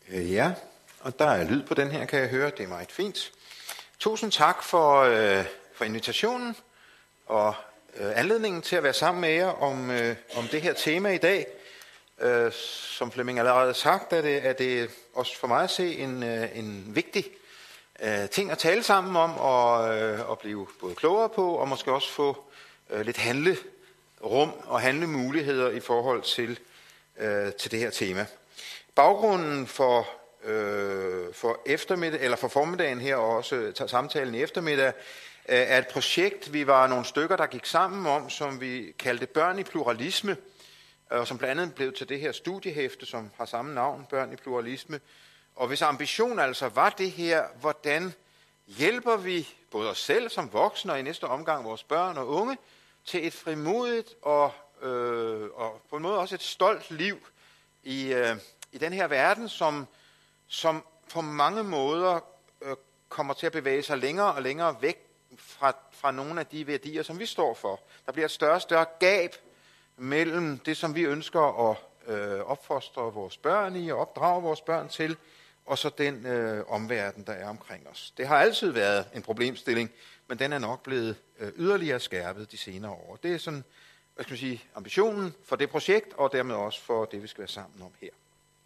Ja, og der er lyd på den her, kan jeg høre. Det er meget fint. Tusind tak for invitationen og anledningen til at være sammen med jer om det her tema i dag. Som Flemming allerede har sagt, er det også for mig at se en vigtig ting at tale sammen om og blive både klogere på, og måske også få lidt handlerum og handlemuligheder i forhold til det her tema. Baggrunden for formiddagen her, og også samtalen i eftermiddag, er et projekt, vi var nogle stykker, der gik sammen om, som vi kaldte Børn i pluralisme, og som blandt andet blev til det her studiehæfte, som har samme navn, Børn i pluralisme. Og hvis ambition altså var det her, hvordan hjælper vi både os selv som voksne, og i næste omgang vores børn og unge, til et frimodigt og på en måde også et stolt liv i den her verden, som på mange måder kommer til at bevæge sig længere og længere væk fra nogle af de værdier, som vi står for. Der bliver et større og større gab mellem det, som vi ønsker at opfostre vores børn i og opdrage vores børn til, og så den omverden, der er omkring os. Det har altid været en problemstilling, men den er nok blevet yderligere skærpet de senere år. Det er sådan, ambitionen for det projekt, og dermed også for det, vi skal være sammen om her.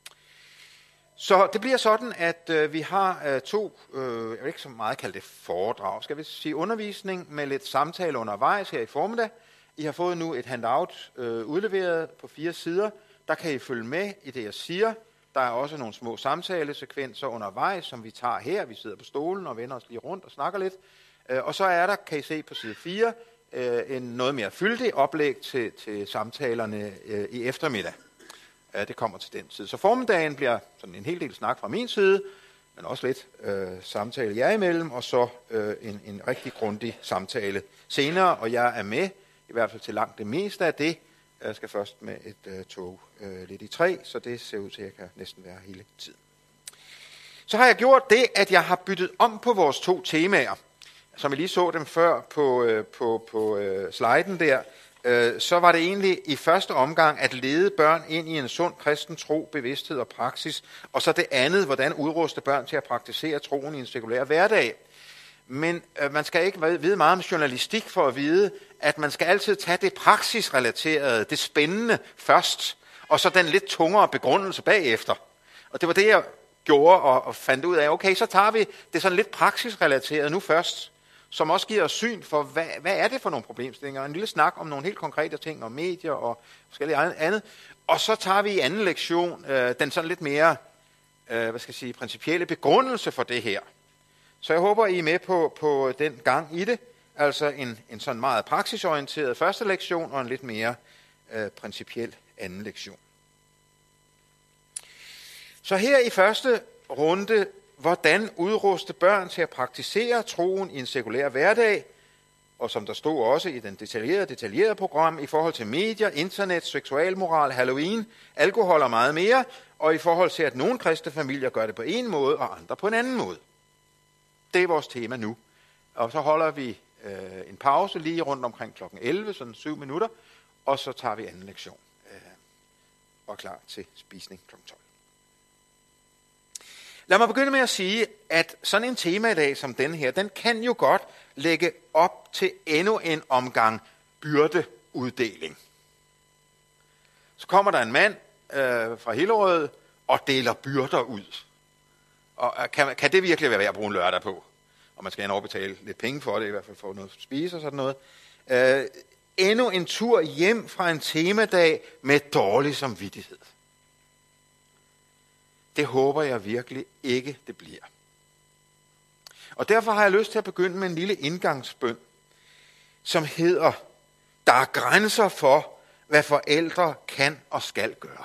Så det bliver sådan, at vi har to, jeg vil ikke så meget kalde det foredrag, skal vi sige undervisning med lidt samtale undervejs her i formiddag. I har fået nu et handout udleveret på 4 sider. Der kan I følge med i det, jeg siger. Der er også nogle små samtalesekvenser undervejs, som vi tager her. Vi sidder på stolen og vender os lige rundt og snakker lidt. Og så er der, kan I se på side 4, en noget mere fyldig oplæg til samtalerne i eftermiddag. Det kommer til den tid. Så formiddagen bliver sådan en hel del snak fra min side, men også lidt samtale jer imellem, og så en rigtig grundig samtale senere, og jeg er med, i hvert fald til langt det meste af det. Jeg skal først med et tog lidt i 3, så det ser ud til, at jeg kan næsten være hele tiden. Så har jeg gjort det, at jeg har byttet om på vores 2 temaer. Som I lige så dem før på sliden der, så var det egentlig i første omgang at lede børn ind i en sund kristen tro, bevidsthed og praksis, og så det andet, hvordan udruste børn til at praktisere troen i en sekulær hverdag. Men man skal ikke vide meget om journalistik for at vide, at man skal altid tage det praksisrelaterede, det spændende først, og så den lidt tungere begrundelse bagefter. Og det var det, jeg gjorde og fandt ud af, okay, så tager vi det sådan lidt praksisrelateret nu først, som også giver os syn for, hvad er det for nogle problemstillinger. En lille snak om nogle helt konkrete ting, om medier og forskellige andet. Og så tager vi i anden lektion den sådan lidt mere, principielle begrundelse for det her. Så jeg håber, I er med på den gang i det. Altså en sådan meget praksisorienteret første lektion og en lidt mere principiel anden lektion. Så her i første runde, hvordan udruste børn til at praktisere troen i en sekulær hverdag, og som der stod også i den detaljerede program, i forhold til medier, internet, seksualmoral, Halloween, alkohol og meget mere, og i forhold til, at nogle kristne familier gør det på en måde, og andre på en anden måde. Det er vores tema nu. Og så holder vi en pause lige rundt omkring kl. 11, sådan 7 minutter, og så tager vi anden lektion og er klar til spisning kl. 12. Lad mig begynde med at sige, at sådan en tema i dag som den her, den kan jo godt lægge op til endnu en omgang byrdeuddeling. Så kommer der en mand fra Hillerød og deler byrder ud. Og kan det virkelig være værd at bruge en lørdag på? Og man skal endnu betale lidt penge for det, i hvert fald for noget at spise og sådan noget. Endnu en tur hjem fra en temadag med dårlig samvittighed. Det håber jeg virkelig ikke, det bliver. Og derfor har jeg lyst til at begynde med en lille indgangsbøn, som hedder, der er grænser for, hvad forældre kan og skal gøre.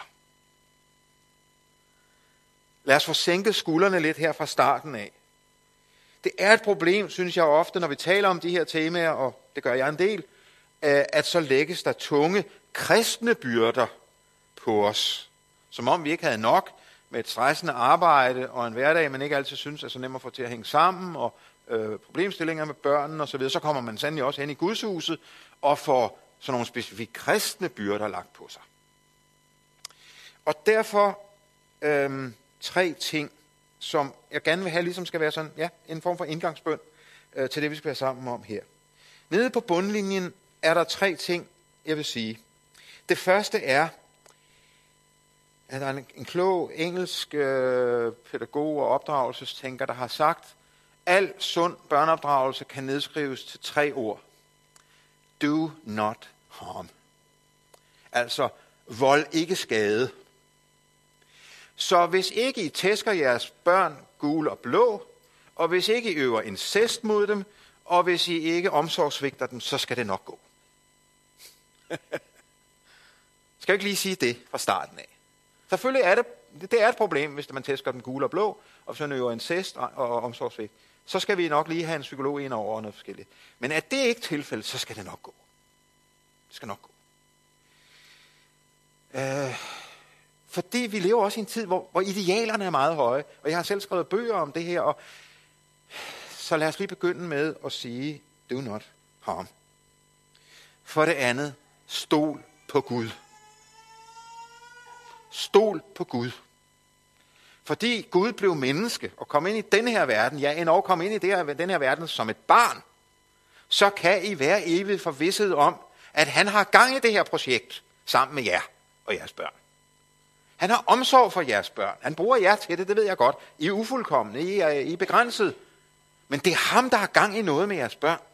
Lad os få sænket skuldrene lidt her fra starten af. Det er et problem, synes jeg ofte, når vi taler om de her temaer, og det gør jeg en del, at så lægges der tunge kristne byrder på os. Som om vi ikke havde nok med et stressende arbejde og en hverdag, man ikke altid synes er så nem at få til at hænge sammen, og problemstillinger med børnene osv., så kommer man sandelig også hen i Gudshuset og får sådan nogle specifikke kristne byrder lagt på sig. Og derfor 3 ting, som jeg gerne vil have, ligesom skal være sådan, ja, en form for indgangsbøn til det, vi skal være sammen om her. Nede på bundlinjen er der 3 ting, jeg vil sige. Det første er, at der er en klog engelsk pædagog og opdragelsestænker, der har sagt, al sund børneopdragelse kan nedskrives til 3 ord. Do not harm. Altså, vold ikke skade. Så hvis ikke I tæsker jeres børn gule og blå, og hvis ikke I øver incest mod dem, og hvis I ikke omsorgsvigter dem, så skal det nok gå. Skal jeg ikke lige sige det fra starten af? Selvfølgelig er det er et problem, hvis man tæsker dem gule og blå, og hvis man øver incest og omsorgsvigt. Så skal vi nok lige have en psykolog ind over noget forskelligt. Men er det ikke tilfældet, så skal det nok gå. Det skal nok gå. Fordi vi lever også i en tid, hvor idealerne er meget høje, og jeg har selv skrevet bøger om det her, og så lad os lige begynde med at sige, do not harm. For det andet, stol på Gud. Stol på Gud. Fordi Gud blev menneske og kom ind i den her verden, ja, endnu kom ind i den her verden som et barn, så kan I være evigt forvisset om, at han har gang i det her projekt sammen med jer og jeres børn. Han har omsorg for jeres børn. Han bruger jer til det, det ved jeg godt. I er ufuldkomne, I er begrænset. Men det er ham, der har gang i noget med jeres børn.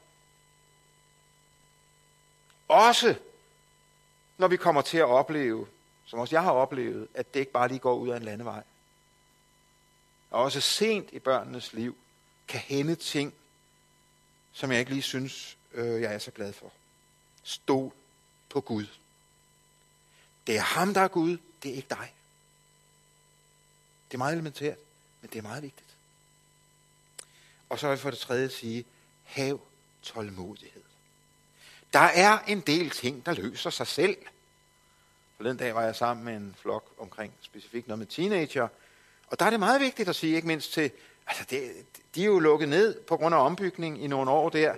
Også når vi kommer til at opleve, som også jeg har oplevet, at det ikke bare lige går ud af en landevej. Og også sent i børnenes liv kan hænde ting, som jeg ikke lige synes, jeg er så glad for. Stol på Gud. Det er ham, der er Gud, det er ikke dig. Det er meget elementært, men det er meget vigtigt. Og så vil jeg for det tredje sige, hav tålmodighed. Der er en del ting, der løser sig selv. Forleden dag var jeg sammen med en flok omkring specifikt noget med teenager, og der er det meget vigtigt at sige, ikke mindst til, altså de er jo lukket ned på grund af ombygning i nogle år der,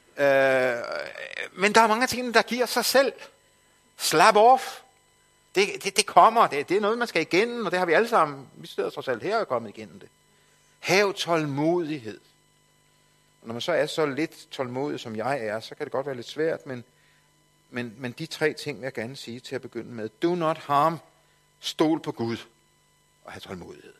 men der er mange ting, der giver sig selv. Slap off. Det kommer, det er noget, man skal igennem, og det har vi alle sammen, vi sidder trods alt her og er kommet igennem det. Hav tålmodighed. Og når man så er så lidt tålmodig, som jeg er, så kan det godt være lidt svært, men de 3 ting vil jeg gerne sige til at begynde med. Do not harm, stol på Gud og have tålmodighed.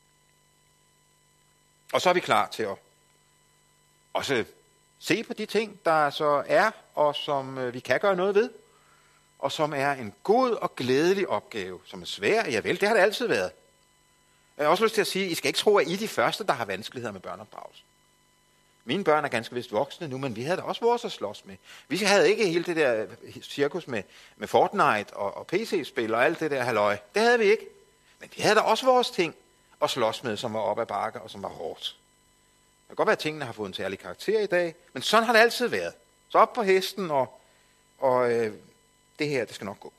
Og så er vi klar til at også se på de ting, der så er, og som vi kan gøre noget ved, og som er en god og glædelig opgave, som er svær. Ja vel, det har det altid været. Jeg har også lyst til at sige, at I skal ikke tro, at I er de første, der har vanskeligheder med børneopdragelse. Mine børn er ganske vist voksne nu, men vi havde da også vores at slås med. Vi havde ikke hele det der cirkus med Fortnite og PC-spil og alt det der halløj. Det havde vi ikke. Men vi havde da også vores ting at slås med, som var op ad bakke og som var hårdt. Det kan godt være, at tingene har fået en særlig karakter i dag, men sådan har det altid været. Så op på hesten, og det her, det skal nok gå.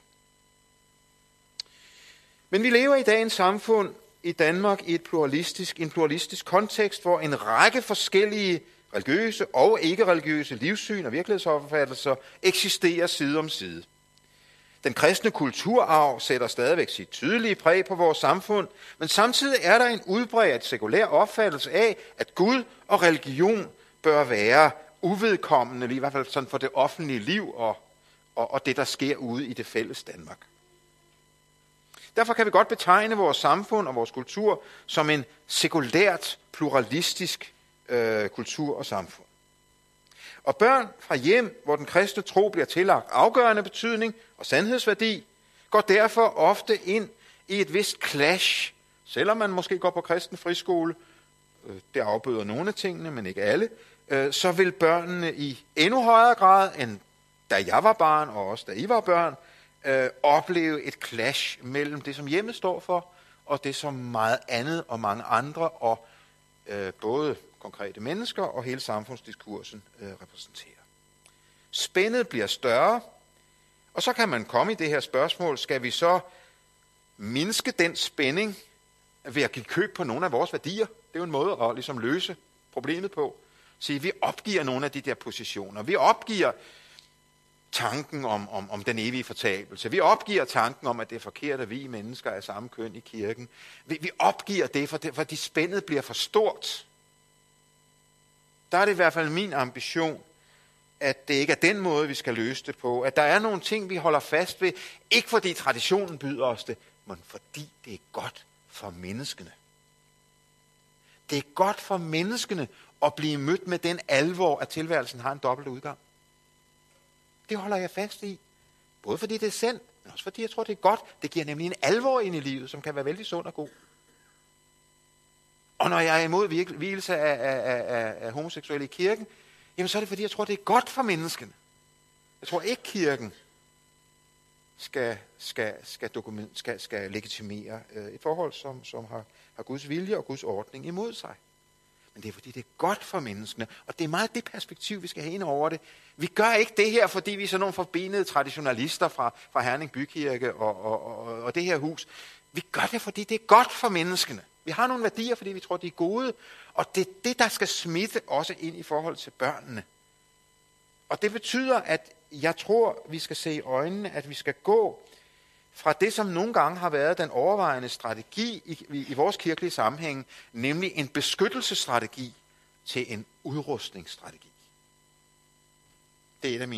Men vi lever i dag i et samfund i Danmark i en pluralistisk kontekst, hvor en række forskellige religiøse og ikke-religiøse livssyn og virkelighedsopfattelser eksisterer side om side. Den kristne kulturarv sætter stadigvæk sit tydelige præg på vores samfund, men samtidig er der en udbredt sekulær opfattelse af, at Gud og religion bør være uvedkommende, i hvert fald sådan for det offentlige liv og det, der sker ude i det fælles Danmark. Derfor kan vi godt betegne vores samfund og vores kultur som en sekulært, pluralistisk kultur og samfund. Og børn fra hjem, hvor den kristne tro bliver tillagt afgørende betydning og sandhedsværdi, går derfor ofte ind i et vist clash, selvom man måske går på kristen friskole, det afbøder nogle af tingene, men ikke alle, så vil børnene i endnu højere grad, end da jeg var barn og også da I var børn, opleve et clash mellem det, som hjemmet står for, og det, som meget andet og mange andre, og både konkrete mennesker og hele samfundsdiskursen repræsenterer. Spændet bliver større, og så kan man komme i det her spørgsmål, skal vi så mindske den spænding ved at give køb på nogle af vores værdier? Det er jo en måde at ligesom løse problemet på. Sige, vi opgiver nogle af de der positioner. Vi opgiver tanken om den evige fortabelse. Vi opgiver tanken om, at det er forkert, at vi mennesker er samme køn i kirken. Vi opgiver det, fordi spændet bliver for stort. Der er det i hvert fald min ambition, at det ikke er den måde, vi skal løse det på. At der er nogle ting, vi holder fast ved, ikke fordi traditionen byder os det, men fordi det er godt for menneskene. Det er godt for menneskene at blive mødt med den alvor, at tilværelsen har en dobbelt udgang. Det holder jeg fast i. Både fordi det er sandt, men også fordi jeg tror, det er godt. Det giver nemlig en alvor ind i livet, som kan være vældig sund og god. Og når jeg er imod hvilelse af homoseksuelle i kirken, jamen så er det fordi, jeg tror, det er godt for menneskene. Jeg tror ikke, kirken skal legitimere et forhold, som har Guds vilje og Guds ordning imod sig. Men det er fordi, det er godt for menneskene. Og det er meget det perspektiv, vi skal have ind over det. Vi gør ikke det her, fordi vi er sådan nogle forbenede traditionalister fra Herning Bykirke og det her hus. Vi gør det, fordi det er godt for menneskene. Vi har nogle værdier, fordi vi tror, de er gode. Og det er det, der skal smitte også ind i forhold til børnene. Og det betyder, at jeg tror, vi skal se i øjnene, at vi skal gå fra det, som nogle gange har været den overvejende strategi i vores kirkelige sammenhæng, nemlig en beskyttelsesstrategi til en udrustningsstrategi. Det er en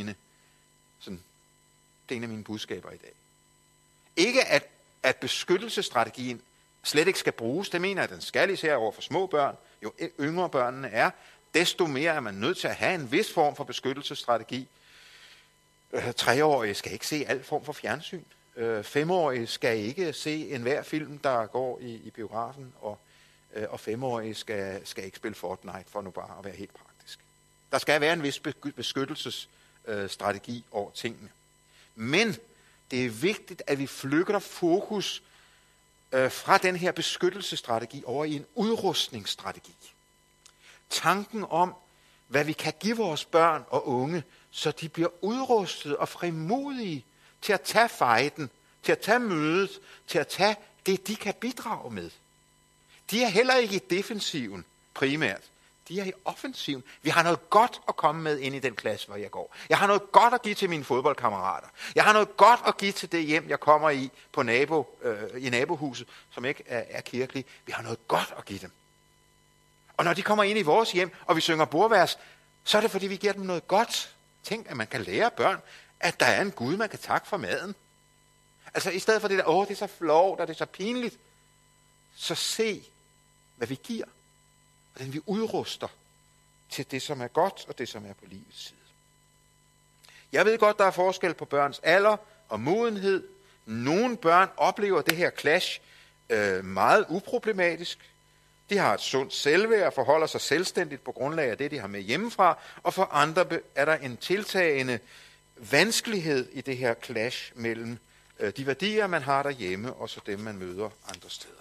af mine budskaber i dag. Ikke at beskyttelsesstrategien slet ikke skal bruges, det mener jeg, at den skal især over for små børn. Jo yngre børnene er, desto mere er man nødt til at have en vis form for beskyttelsesstrategi. 3-årige skal ikke se al form for fjernsyn. 5-årige skal ikke se enhver film, der går i biografen, og 5-årige skal ikke spille Fortnite, for nu bare at være helt praktisk. Der skal være en vis beskyttelsesstrategi over tingene. Men det er vigtigt, at vi flytter fokus fra den her beskyttelsesstrategi over i en udrustningsstrategi. Tanken om, hvad vi kan give vores børn og unge, så de bliver udrustet og frimodige til at tage fejden, til at tage mødet, til at tage det, de kan bidrage med. De er heller ikke i defensiven primært. De er i offensiven. Vi har noget godt at komme med ind i den klasse, hvor jeg går. Jeg har noget godt at give til mine fodboldkammerater. Jeg har noget godt at give til det hjem, jeg kommer i på i nabohuset, som ikke er kirkeligt. Vi har noget godt at give dem. Og når de kommer ind i vores hjem, og vi synger bordvers, så er det fordi, vi giver dem noget godt. Tænk, at man kan lære børn, at der er en Gud, man kan takke for maden. Altså i stedet for det der, det er så flovt, og det er så pinligt, så se, hvad vi giver. Hvordan vi udruster til det, som er godt, og det, som er på livets side. Jeg ved godt, der er forskel på børns alder og modenhed. Nogle børn oplever det her clash meget uproblematisk. De har et sundt selvværd og forholder sig selvstændigt på grundlag af det, de har med hjemmefra. Og for andre er der en tiltagende vanskelighed i det her clash mellem de værdier, man har derhjemme, og så dem, man møder andre steder.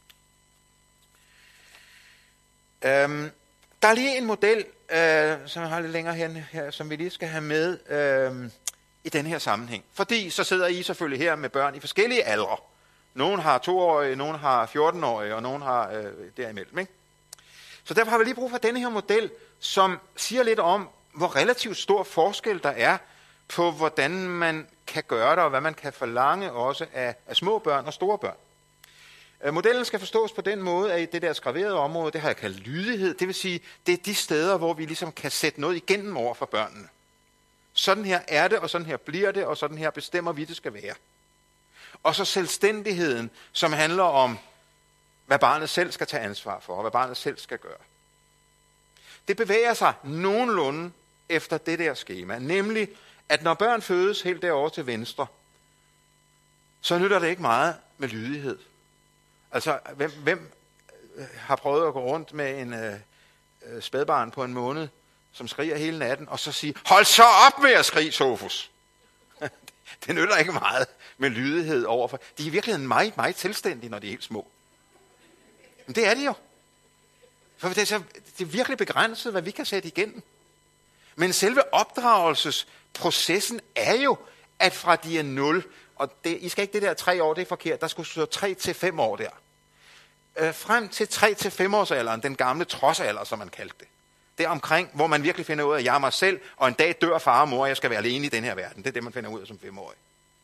Der er lige en model, som jeg har lidt længere her, som vi lige skal have med i den her sammenhæng. Fordi så sidder I selvfølgelig her med børn i forskellige aldre. Nogle har 2-årige, nogle har 14-årige, og nogle har derimellem. Ikke? Så derfor har vi lige brug for denne her model, som siger lidt om, hvor relativt stor forskel der er på, hvordan man kan gøre det, og hvad man kan forlange også af små børn og store børn. Modellen skal forstås på den måde, at i det der skraverede område, det har jeg kaldt lydighed. Det vil sige, det er de steder, hvor vi ligesom kan sætte noget igennem over for børnene. Sådan her er det, og sådan her bliver det, og sådan her bestemmer vi, det skal være. Og så selvstændigheden, som handler om, hvad barnet selv skal tage ansvar for, og hvad barnet selv skal gøre. Det bevæger sig nogenlunde efter det der skema, nemlig, at når børn fødes helt derovre til venstre, så nytter det ikke meget med lydighed. Altså, hvem har prøvet at gå rundt med en spædbarn på en måned, som skriger hele natten, og så sige, hold så op med at skrige, Sofus. Det nytter ikke meget med lydighed overfor. De er i virkeligheden meget, meget selvstændige, når de er helt små. Men det er de jo. For det er virkelig begrænset, hvad vi kan sætte igennem. Men selve opdragelsesprocessen er jo, at fra de er 0, og I skal ikke det der 3 år, det er forkert, der skulle stå 3 til 5 år der. Frem til 3 til 5 års alderen, den gamle trodsalder, som man kaldte det, Det er omkring, hvor man virkelig finder ud af, at jeg er mig selv, og en dag dør far og mor, og jeg skal være alene i den her verden. Det er det, man finder ud af som 5-årig.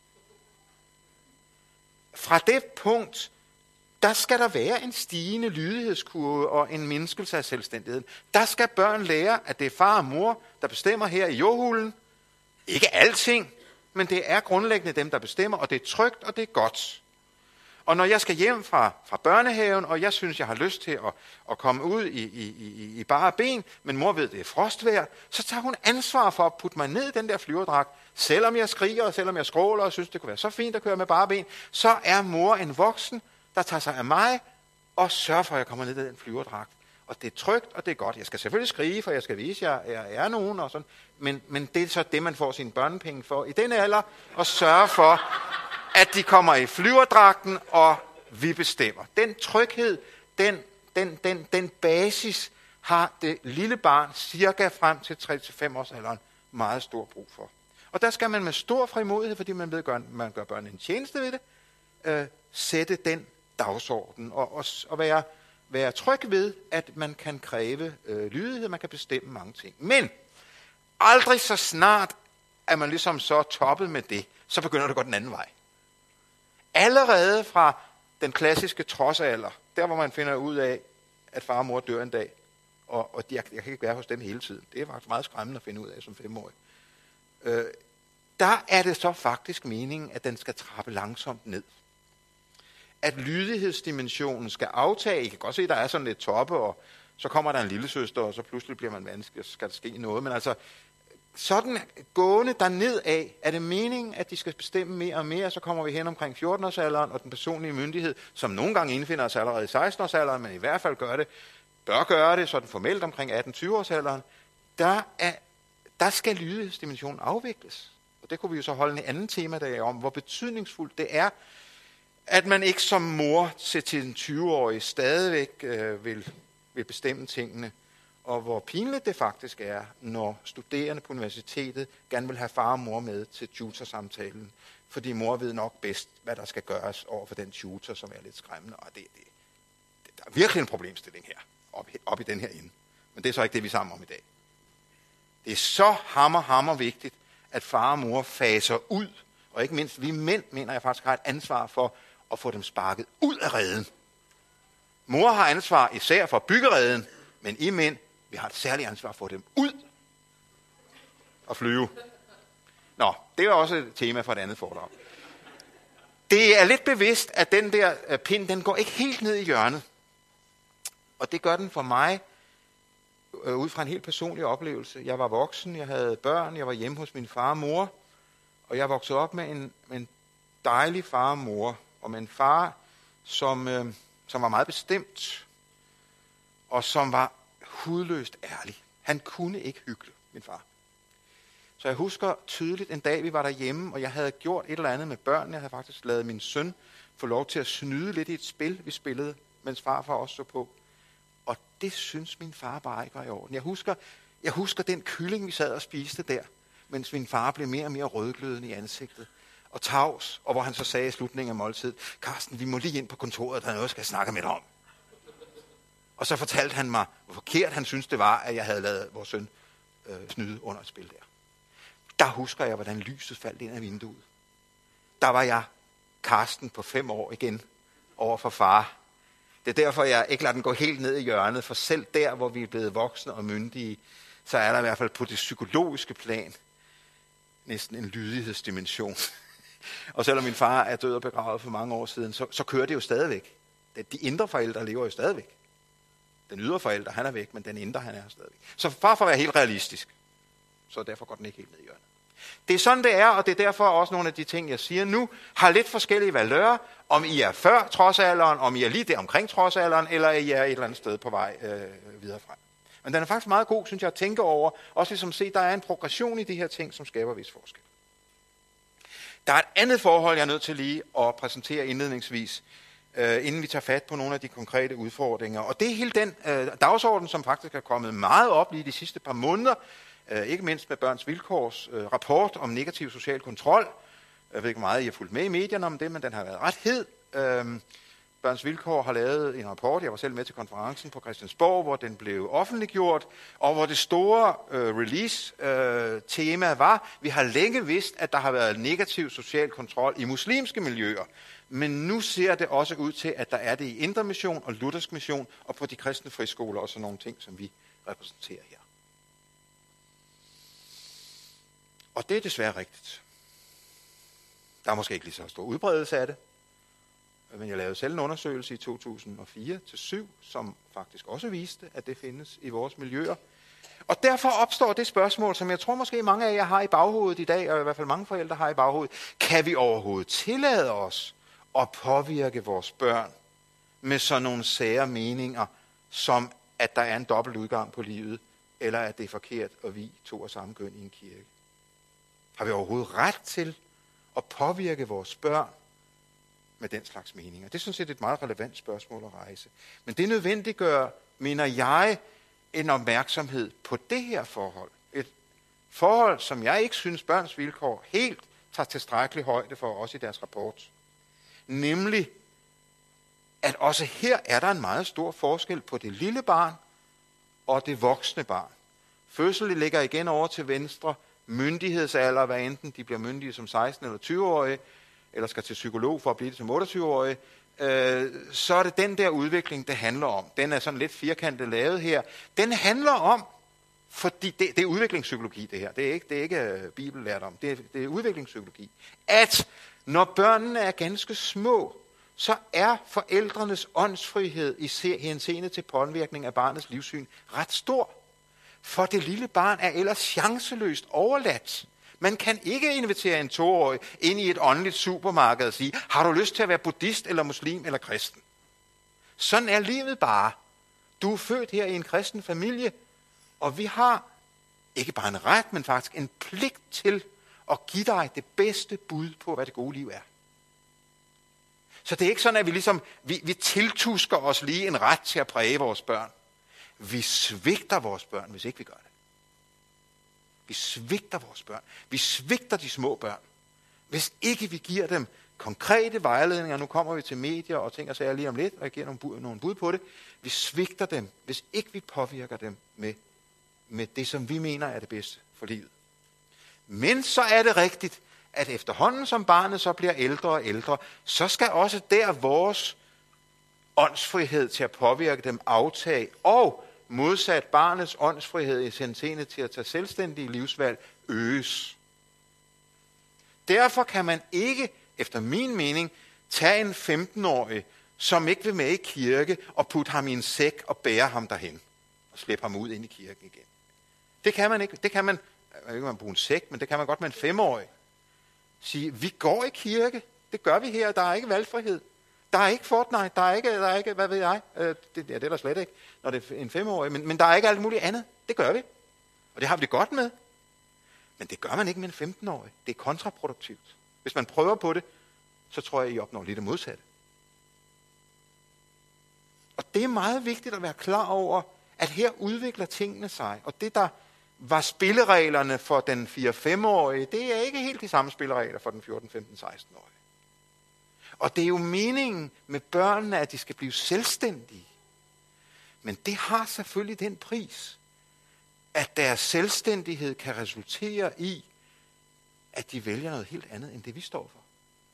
Fra det punkt, der skal der være en stigende lydighedskurve og en mindskelse af selvstændigheden. Der skal børn lære, at det er far og mor, der bestemmer her i jordhulen. Ikke alting, men det er grundlæggende dem, der bestemmer, og det er trygt, og det er godt. Og når jeg skal hjem fra børnehaven, og jeg synes, jeg har lyst til at komme ud i bare ben, men mor ved, det er frostvejr, så tager hun ansvar for at putte mig ned i den der flyverdragt. Selvom jeg skriger, og selvom jeg skråler, og synes, det kunne være så fint at køre med bare ben, så er mor en voksen, der tager sig af mig, og sørger for, at jeg kommer ned i den flyverdragt. Og det er trygt, og det er godt. Jeg skal selvfølgelig skrige, for jeg skal vise, at jeg er nogen, og sådan. Men det er så det, man får sine børnepenge for i den alder, og sørge for, at de kommer i flyverdragten, og vi bestemmer. Den tryghed, den basis, har det lille barn cirka frem til 3-5 års alderen meget stor brug for. Og der skal man med stor frimodighed, fordi man ved, at man gør børnene en tjeneste ved det, sætte den dagsorden og være tryg ved, at man kan kræve lydighed, man kan bestemme mange ting. Men aldrig så snart er man ligesom så toppet med det, så begynder det at gå den anden vej. Allerede fra den klassiske trodsalder, der hvor man finder ud af, at far og mor dør en dag, og jeg kan ikke være hos dem hele tiden. Det er faktisk meget skræmmende at finde ud af som 5-årig. Der er det så faktisk meningen, at den skal trappe langsomt ned. At lydighedsdimensionen skal aftage. I kan godt se, at der er sådan lidt toppe, og så kommer der en lillesøster, og så pludselig bliver man vanskelig, og så skal der ske noget. Men altså, sådan gående derned af, er det meningen, at de skal bestemme mere og mere, så kommer vi hen omkring 14-årsalderen, og den personlige myndighed, som nogle gange indfinder sig allerede i 16-årsalderen, men i hvert fald bør gøre det sådan formelt omkring 18-20-årsalderen, der skal lydighedsdimensionen afvikles. Og det kunne vi jo så holde en anden temadag om, hvor betydningsfuldt det er, at man ikke som mor til en 20-årig stadigvæk vil bestemme tingene, og hvor pinligt det faktisk er, når studerende på universitetet gerne vil have far og mor med til tutorsamtalen, fordi mor ved nok bedst, hvad der skal gøres over for den tutor, som er lidt skræmmende, og der er virkelig en problemstilling her, op i den her ende. Men det er så ikke det, vi er sammen om i dag. Det er så hammer vigtigt, at far og mor faser ud, og ikke mindst vi mænd, mener jeg faktisk har et ansvar for at få dem sparket ud af reden. Mor har ansvar især for byggereden, men I mænd, vi har et særligt ansvar for at få dem ud og flyve. Nå, det er også et tema for et andet foredrag. Det er lidt bevidst, at den der pind, den går ikke helt ned i hjørnet. Og det gør den for mig, ud fra en helt personlig oplevelse. Jeg var voksen, jeg havde børn, jeg var hjemme hos min far og mor, og jeg voksede op med en dejlig far og mor, og med en far, som var meget bestemt, og som var hudløst ærlig. Han kunne ikke hykle, min far. Så jeg husker tydeligt en dag, vi var derhjemme, og jeg havde gjort et eller andet med børnene. Jeg havde faktisk lavet min søn få lov til at snyde lidt i et spil, vi spillede, mens farfar også så på. Og det synes min far bare ikke var i orden. Jeg husker den kylling, vi sad og spiste der, mens min far blev mere og mere rødglødende i ansigtet og tavs, og hvor han så sagde i slutningen af måltid, Carsten, vi må lige ind på kontoret, der er noget, jeg skal snakke med dig om. Og så fortalte han mig, hvor forkert han syntes det var, at jeg havde lavet vores søn snyde under et spil der. Der husker jeg, hvordan lyset faldt ind af vinduet. Der var jeg, Carsten, på 5 år igen, over for far. Det er derfor, jeg ikke lader den gå helt ned i hjørnet, for selv der, hvor vi er blevet voksne og myndige, så er der i hvert fald på det psykologiske plan næsten en lydighedsdimension. Og selvom min far er død og begravet for mange år siden, så kører det jo stadigvæk. De indre forældre lever jo stadigvæk. Den ydre forælder, han er væk, men den indre, han er stadigvæk. Så far for at være helt realistisk, så derfor går den ikke helt ned i hjørnet. Det er sådan, det er, og det er derfor også nogle af de ting, jeg siger nu, har lidt forskellige valører, om I er før trodsalderen, om I er lige der omkring trodsalderen, eller I er et eller andet sted på vej videre frem. Men den er faktisk meget god, synes jeg, at tænke over, også ligesom se, der er en progression i de her ting, som skaber vis forskel. Der er et andet forhold, jeg er nødt til lige at præsentere indledningsvis, inden vi tager fat på nogle af de konkrete udfordringer. Og det er hele den dagsorden, som faktisk er kommet meget op lige de sidste par måneder, ikke mindst med Børns Vilkårs rapport om negativ social kontrol. Jeg ved ikke meget, I har fulgt med i medierne om det, men den har været ret hed. Børns Vilkår har lavet en rapport, jeg var selv med til konferencen på Christiansborg, hvor den blev offentliggjort, og hvor det store release-tema var, vi har længe vidst, at der har været negativ social kontrol i muslimske miljøer, men nu ser det også ud til, at der er det i Indre Mission og Luthersk Mission, og på de kristne friskoler og sådan nogle ting, som vi repræsenterer her. Og det er desværre rigtigt. Der er måske ikke lige så stor udbredelse af det, men jeg lavede selv en undersøgelse i 2004-2007, som faktisk også viste, at det findes i vores miljøer. Og derfor opstår det spørgsmål, som jeg tror måske mange af jer har i baghovedet i dag, og i hvert fald mange forældre har i baghovedet. Kan vi overhovedet tillade os at påvirke vores børn med sådan nogle sære meninger, som at der er en dobbelt udgang på livet, eller at det er forkert at vie to og samme køn i en kirke? Har vi overhovedet ret til at påvirke vores børn med den slags meninger? Det synes jeg er et meget relevant spørgsmål at rejse. Men det nødvendiggør, mener jeg, en opmærksomhed på det her forhold. Et forhold, som jeg ikke synes Børns Vilkår helt tager tilstrækkelig højde for, også i deres rapport. Nemlig, at også her er der en meget stor forskel på det lille barn og det voksne barn. Fødsel ligger igen over til venstre. Myndighedsalder, hvad enten de bliver myndige som 16- eller 20-årige, eller skal til psykolog for at blive det som 28-årige, så er det den der udvikling, det handler om. Den er sådan lidt firkantet lavet her. Den handler om, fordi det er udviklingspsykologi det her, det er ikke bibellærdom, det er udviklingspsykologi, at når børnene er ganske små, så er forældrenes åndsfrihed i henseende til påvirkning af barnets livssyn ret stor. For det lille barn er ellers chanceløst overladt. Man kan ikke invitere en 2-årig ind i et åndeligt supermarked og sige, har du lyst til at være buddhist eller muslim eller kristen? Sådan er livet bare. Du er født her i en kristen familie, og vi har ikke bare en ret, men faktisk en pligt til at give dig det bedste bud på, hvad det gode liv er. Så det er ikke sådan, at vi tiltusker os lige en ret til at præge vores børn. Vi svigter vores børn, hvis ikke vi gør det. Vi svigter vores børn. Vi svigter de små børn. Hvis ikke vi giver dem konkrete vejledninger, nu kommer vi til medier og ting og sager lige om lidt, og jeg giver nogle bud på det. Vi svigter dem, hvis ikke vi påvirker dem med det, som vi mener er det bedste for livet. Men så er det rigtigt, at efterhånden som barnet så bliver ældre og ældre, så skal også der vores åndsfrihed til at påvirke dem aftage, og modsat barnets åndsfrihed i henseende til at tage selvstændige livsvalg øges. Derfor kan man ikke, efter min mening, tage en 15-årig, som ikke vil med i kirke, og putte ham i en sæk og bære ham derhen, og slippe ham ud ind i kirken igen. Det kan man ikke. Det kan man, jeg ved ikke, man bruger en sæk, men det kan man godt med en 5-årig. Sige, vi går i kirke, det gør vi her, der er ikke valgfrihed. Der er ikke Fortnite, der er ikke, hvad ved jeg, det er der slet ikke, når det er en 5-årig, men der er ikke alt muligt andet. Det gør vi, og det har vi det godt med. Men det gør man ikke med en 15-årig. Det er kontraproduktivt. Hvis man prøver på det, så tror jeg, I opnår lidt det modsatte. Og det er meget vigtigt at være klar over, at her udvikler tingene sig, og det der var spillereglerne for den 4-5-årige, det er ikke helt de samme spilleregler for den 14-15-16-årige. Og det er jo meningen med børnene, at de skal blive selvstændige. Men det har selvfølgelig den pris, at deres selvstændighed kan resultere i, at de vælger noget helt andet, end det vi står for.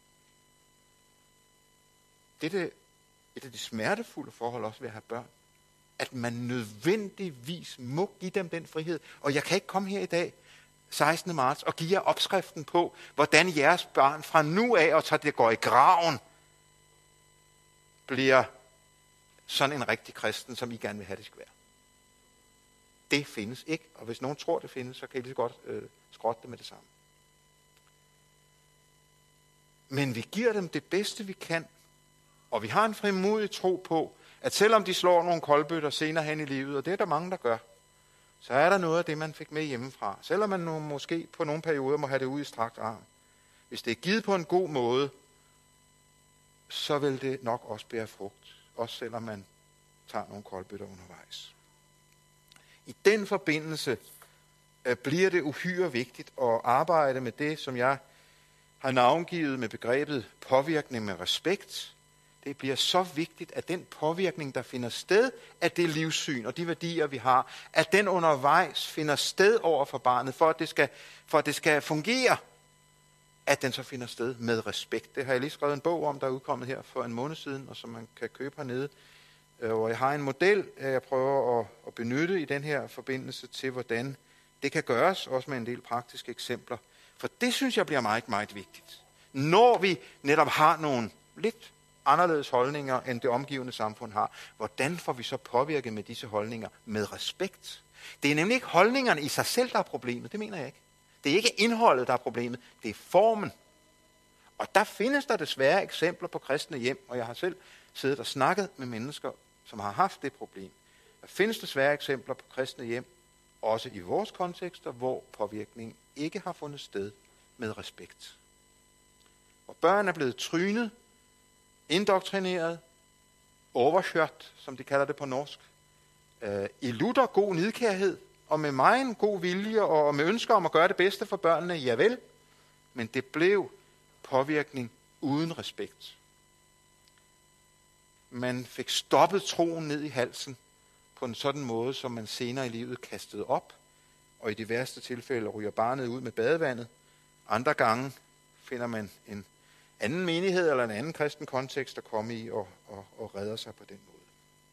Det er et af de smertefulde forhold også ved at have børn. At man nødvendigvis må give dem den frihed. Og jeg kan ikke komme her i dag, 16. marts, og give jer opskriften på, hvordan jeres barn fra nu af, og til det går i graven, bliver sådan en rigtig kristen, som I gerne vil have, det skal være. Det findes ikke, og hvis nogen tror, det findes, så kan I lige så godt skrotte det med det samme. Men vi giver dem det bedste, vi kan, og vi har en frimodig tro på, at selvom de slår nogle koldbøtter senere hen i livet, og det er der mange, der gør, så er der noget af det, man fik med hjemmefra. Selvom man måske på nogle perioder må have det ud i strakt arm. Hvis det er givet på en god måde, så vil det nok også bære frugt. Også selvom man tager nogle koldbøtter undervejs. I den forbindelse bliver det uhyre vigtigt at arbejde med det, som jeg har navngivet med begrebet påvirkning med respekt. Det bliver så vigtigt, at den påvirkning, der finder sted af det livssyn og de værdier, vi har, at den undervejs finder sted over for barnet, for at det skal fungere, at den så finder sted med respekt. Det har jeg lige skrevet en bog om, der er udkommet her for en måned siden, og som man kan købe hernede. Og jeg har en model, jeg prøver at benytte i den her forbindelse til, hvordan det kan gøres, også med en del praktiske eksempler. For det synes jeg bliver meget, meget vigtigt. Når vi netop har nogle lidt anderledes holdninger, end det omgivende samfund har, hvordan får vi så påvirket med disse holdninger med respekt? Det er nemlig ikke holdningerne i sig selv, der er problemet. Det mener jeg ikke. Det er ikke indholdet, der er problemet. Det er formen. Og der findes der desværre eksempler på kristne hjem, og jeg har selv siddet og snakket med mennesker, som har haft det problem. Der findes desværre eksempler på kristne hjem, også i vores kontekster, hvor påvirkningen ikke har fundet sted med respekt. Hvor børn er blevet trynet, indoktrineret, overkørt, som de kalder det på norsk, i lutter god nidkærhed, og med megen god vilje, og med ønsker om at gøre det bedste for børnene, javel, men det blev påvirkning uden respekt. Man fik stoppet troen ned i halsen på en sådan måde, som man senere i livet kastede op, og i de værste tilfælde ryger barnet ud med badevandet. Andre gange finder man en anden menighed eller en anden kristen kontekst at komme i og redder sig på den måde.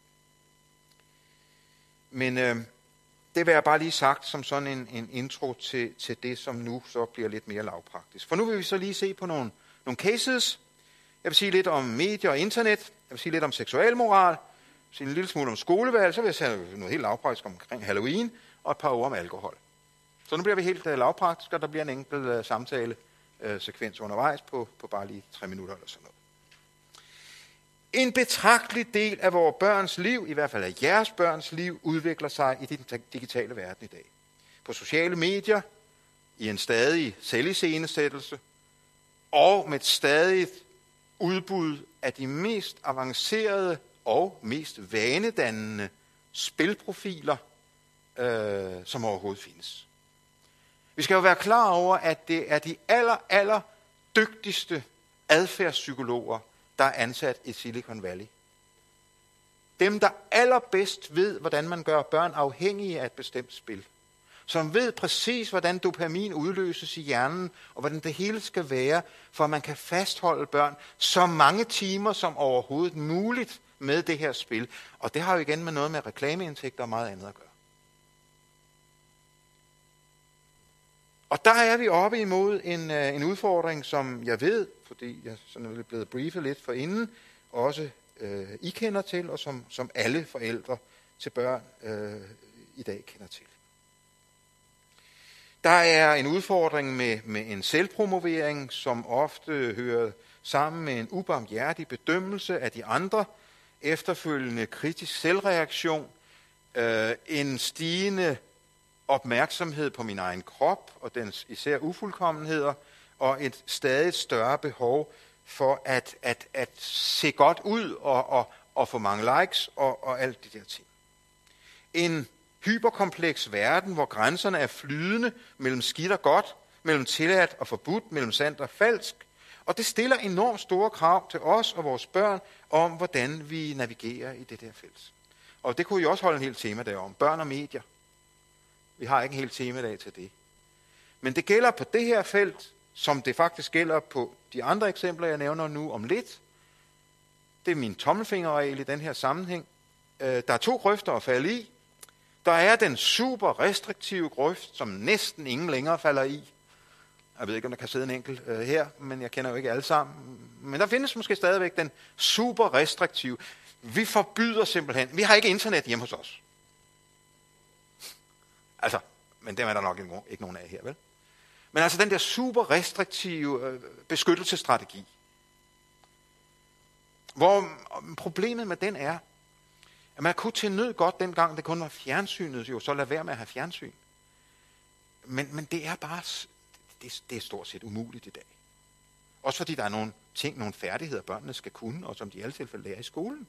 Men det vil jeg bare lige sagt som sådan en intro til det, som nu så bliver lidt mere lavpraktisk. For nu vil vi så lige se på nogle cases. Jeg vil sige lidt om medier og internet. Jeg vil sige lidt om seksualmoral. Jeg vil sige en lille smule om skolevalg. Så vil jeg sige noget helt lavpraktisk omkring Halloween og et par ord om alkohol. Så nu bliver vi helt lavpraktisk, og der bliver en enkelt samtale sekvens undervejs på bare lige 3 minutter eller sådan noget. En betragtelig del af vores børns liv, i hvert fald af jeres børns liv, udvikler sig i den digitale verden i dag. På sociale medier, i en stadig selviscenesættelse, og med et stadigt udbud af de mest avancerede og mest vanedannende spilprofiler, som overhovedet findes. Vi skal jo være klar over, at det er de aller dygtigste adfærdspsykologer, der er ansat i Silicon Valley. Dem, der allerbedst ved, hvordan man gør børn afhængige af et bestemt spil. Som ved præcis, hvordan dopamin udløses i hjernen, og hvordan det hele skal være, for at man kan fastholde børn så mange timer som overhovedet muligt med det her spil. Og det har jo igen med noget med reklameindtægter og meget andet at gøre. Og der er vi oppe imod en udfordring, som jeg ved, fordi jeg sådan er blevet briefet lidt forinden, også I kender til, og som alle forældre til børn i dag kender til. Der er en udfordring med en selvpromovering, som ofte hører sammen med en ubarmhjertig bedømmelse af de andre, efterfølgende kritisk selvreaktion, en stigende opmærksomhed på min egen krop og dens især ufuldkommenheder, og et stadig større behov for at se godt ud og få mange likes og alt de der ting. En hyperkompleks verden, hvor grænserne er flydende mellem skidt og godt, mellem tilladt og forbudt, mellem sandt og falsk, og det stiller enormt store krav til os og vores børn om, hvordan vi navigerer i det der felt. Og det kunne I også holde en hel tema derom. Børn og medier. Vi har ikke en hel temadag til det. Men det gælder på det her felt, som det faktisk gælder på de andre eksempler, jeg nævner nu om lidt. Det er min tommelfingerregel i den her sammenhæng. Der er 2 grøfter at falde i. Der er den super restriktive grøft, som næsten ingen længere falder i. Jeg ved ikke, om der kan sidde en enkelt her, men jeg kender jo ikke alle sammen. Men der findes måske stadigvæk den super restriktive. Vi forbyder simpelthen. Vi har ikke internet hjemme hos os. Altså, men dem er der nok ikke nogen af her, vel? Men altså den der super restriktive beskyttelsesstrategi. Hvor problemet med den er, at man kunne til nød godt dengang, det kun var fjernsynet, jo så lade være med at have fjernsyn. Men det er bare, det er stort set umuligt i dag. Også fordi der er nogle ting, nogle færdigheder, børnene skal kunne, og som de i alle tilfælde lærer i skolen.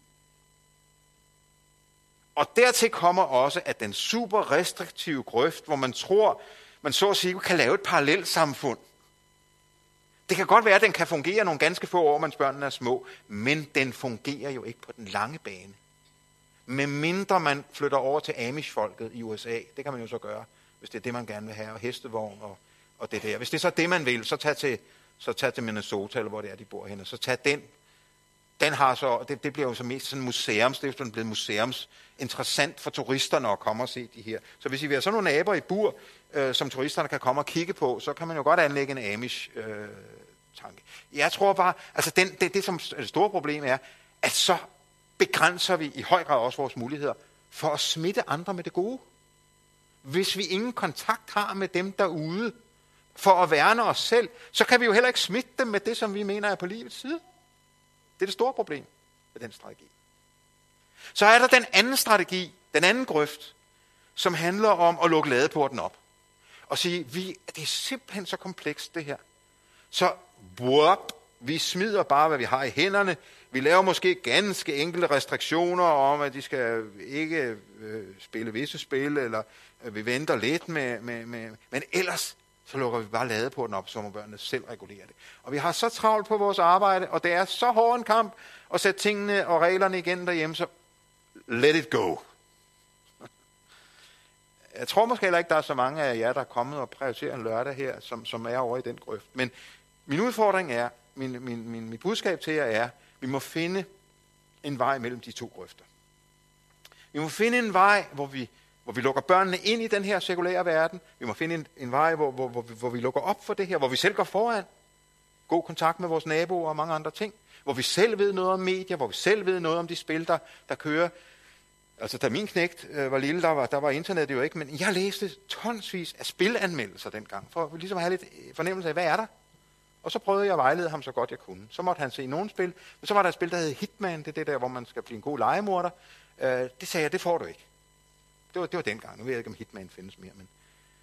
Og dertil kommer også, at den super restriktive grøft, hvor man tror, man så at sige kan lave et parallelt samfund, Det kan godt være, at den kan fungere nogle ganske få år, mens børnene er små, men den fungerer jo ikke på den lange bane. Med mindre man flytter over til Amish-folket i USA, det kan man jo så gøre, hvis det er det, man gerne vil have, og hestevogn og det der. Hvis det er så det, man vil, så tag til Minnesota, eller hvor det er, de bor henne, så tag den. Den har så, det bliver jo så mest sådan museums, det er jo blevet museums interessant for turisterne at komme og se de her. Så hvis I vil have sådan nogle naboer i bur, som turisterne kan komme og kigge på, så kan man jo godt anlægge en Amish-tanke. Jeg tror bare, altså det som det store problem er, at så begrænser vi i høj grad også vores muligheder for at smitte andre med det gode. Hvis vi ingen kontakt har med dem derude, for at værne os selv, så kan vi jo heller ikke smitte dem med det, som vi mener er på livets side. Det er det store problem med den strategi. Så er der den anden strategi, den anden grøft, som handler om at lukke ladeporten op. Og sige, det er simpelthen så komplekst det her. Så vi smider bare, hvad vi har i hænderne. Vi laver måske ganske enkelte restriktioner om, at de skal ikke spille visse spil, eller vi venter lidt med. Men ellers så lukker vi bare ladeporten op, så må børnene selv regulere det. Og vi har så travlt på vores arbejde, og det er så hård en kamp at sætte tingene og reglerne igen derhjemme, så let it go. Jeg tror måske heller ikke, der er så mange af jer, der er kommet og prioriterer en lørdag her, som er over i den grøft. Men min udfordring er, mit budskab til jer er, vi må finde en vej mellem de to grøfter. Vi må finde en vej, hvor vi lukker børnene ind i den her sekulære verden. Vi må finde en vej, hvor vi lukker op for det her, hvor vi selv går foran. God kontakt med vores naboer og mange andre ting. Hvor vi selv ved noget om medier, hvor vi selv ved noget om de spil, der kører. Altså, da min knægt var lille, der var internettet jo ikke, men jeg læste tonsvis af spilanmeldelser dengang, for ligesom at have lidt fornemmelse af, hvad er der? Og så prøvede jeg at vejlede ham så godt jeg kunne. Så måtte han se nogle spil, men så var der et spil, der hed Hitman, det er det der, hvor man skal blive en god legemorder. Det sagde jeg, det får du ikke. Det var dengang. Nu ved jeg ikke, om Hitman findes mere, men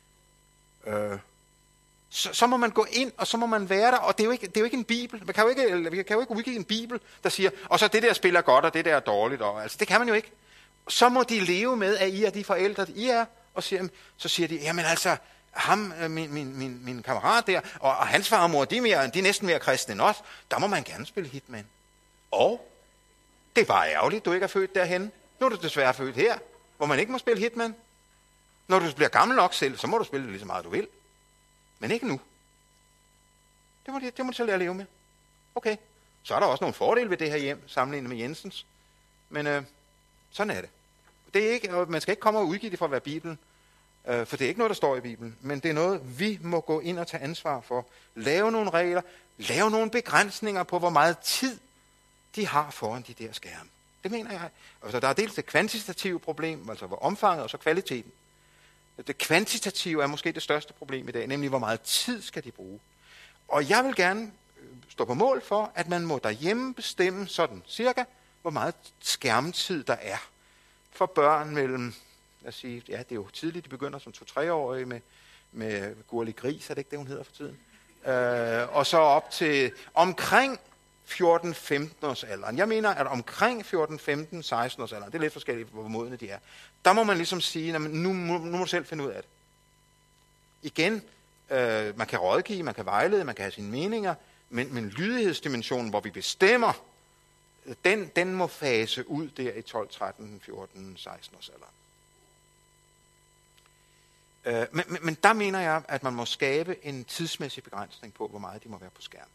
så må man gå ind, og så må man være der, og det er jo ikke en bibel. Vi kan jo ikke udgive en bibel, der siger, og så det der spil er godt, og det der er dårligt. Og, altså, det kan man jo ikke. Så må de leve med, at I er de forældre, I er, og så siger de, jamen altså, ham, min kammerat der, og hans far og mor, de er næsten mere kristne end os, der må man gerne spille Hitman. Og det er bare ærgerligt, du ikke er født derhen. Nu er du desværre født her, hvor man ikke må spille Hitman. Når du bliver gammel nok selv, så må du spille det lige så meget, du vil. Men ikke nu. Det må du så lære at leve med. Okay, så er der også nogle fordele ved det her hjem, sammenlignet med Jensens. Men sådan er det. Det er ikke, og man skal ikke komme og udgive det for at være Bibelen, for det er ikke noget, der står i Bibelen, men det er noget, vi må gå ind og tage ansvar for. Lave nogle regler, lave nogle begrænsninger på, hvor meget tid de har foran de der skærme. Det mener jeg. Altså, der er dels det kvantitative problem, altså hvor omfanget, og så kvaliteten. Det kvantitative er måske det største problem i dag, nemlig hvor meget tid skal de bruge. Og jeg vil gerne stå på mål for, at man må derhjemme bestemme sådan cirka, hvor meget skærmtid der er for børn mellem, lad os sige, ja, det er jo tidligt, de begynder som 2-3-årige med Gurli Gris, er det ikke det, hun hedder for tiden? Og så op til omkring 14-15 års alderen. Jeg mener, at omkring 14-15-16 års alderen, det er lidt forskelligt, hvor modne de er, der må man ligesom sige, nu må du selv finde ud af det. Igen, man kan rådgive, man kan vejlede, man kan have sine meninger, men lydighedsdimensionen, hvor vi bestemmer, den må fase ud der i 12, 13, 14, 16 års alderen. Men der mener jeg, at man må skabe en tidsmæssig begrænsning på, hvor meget de må være på skærm.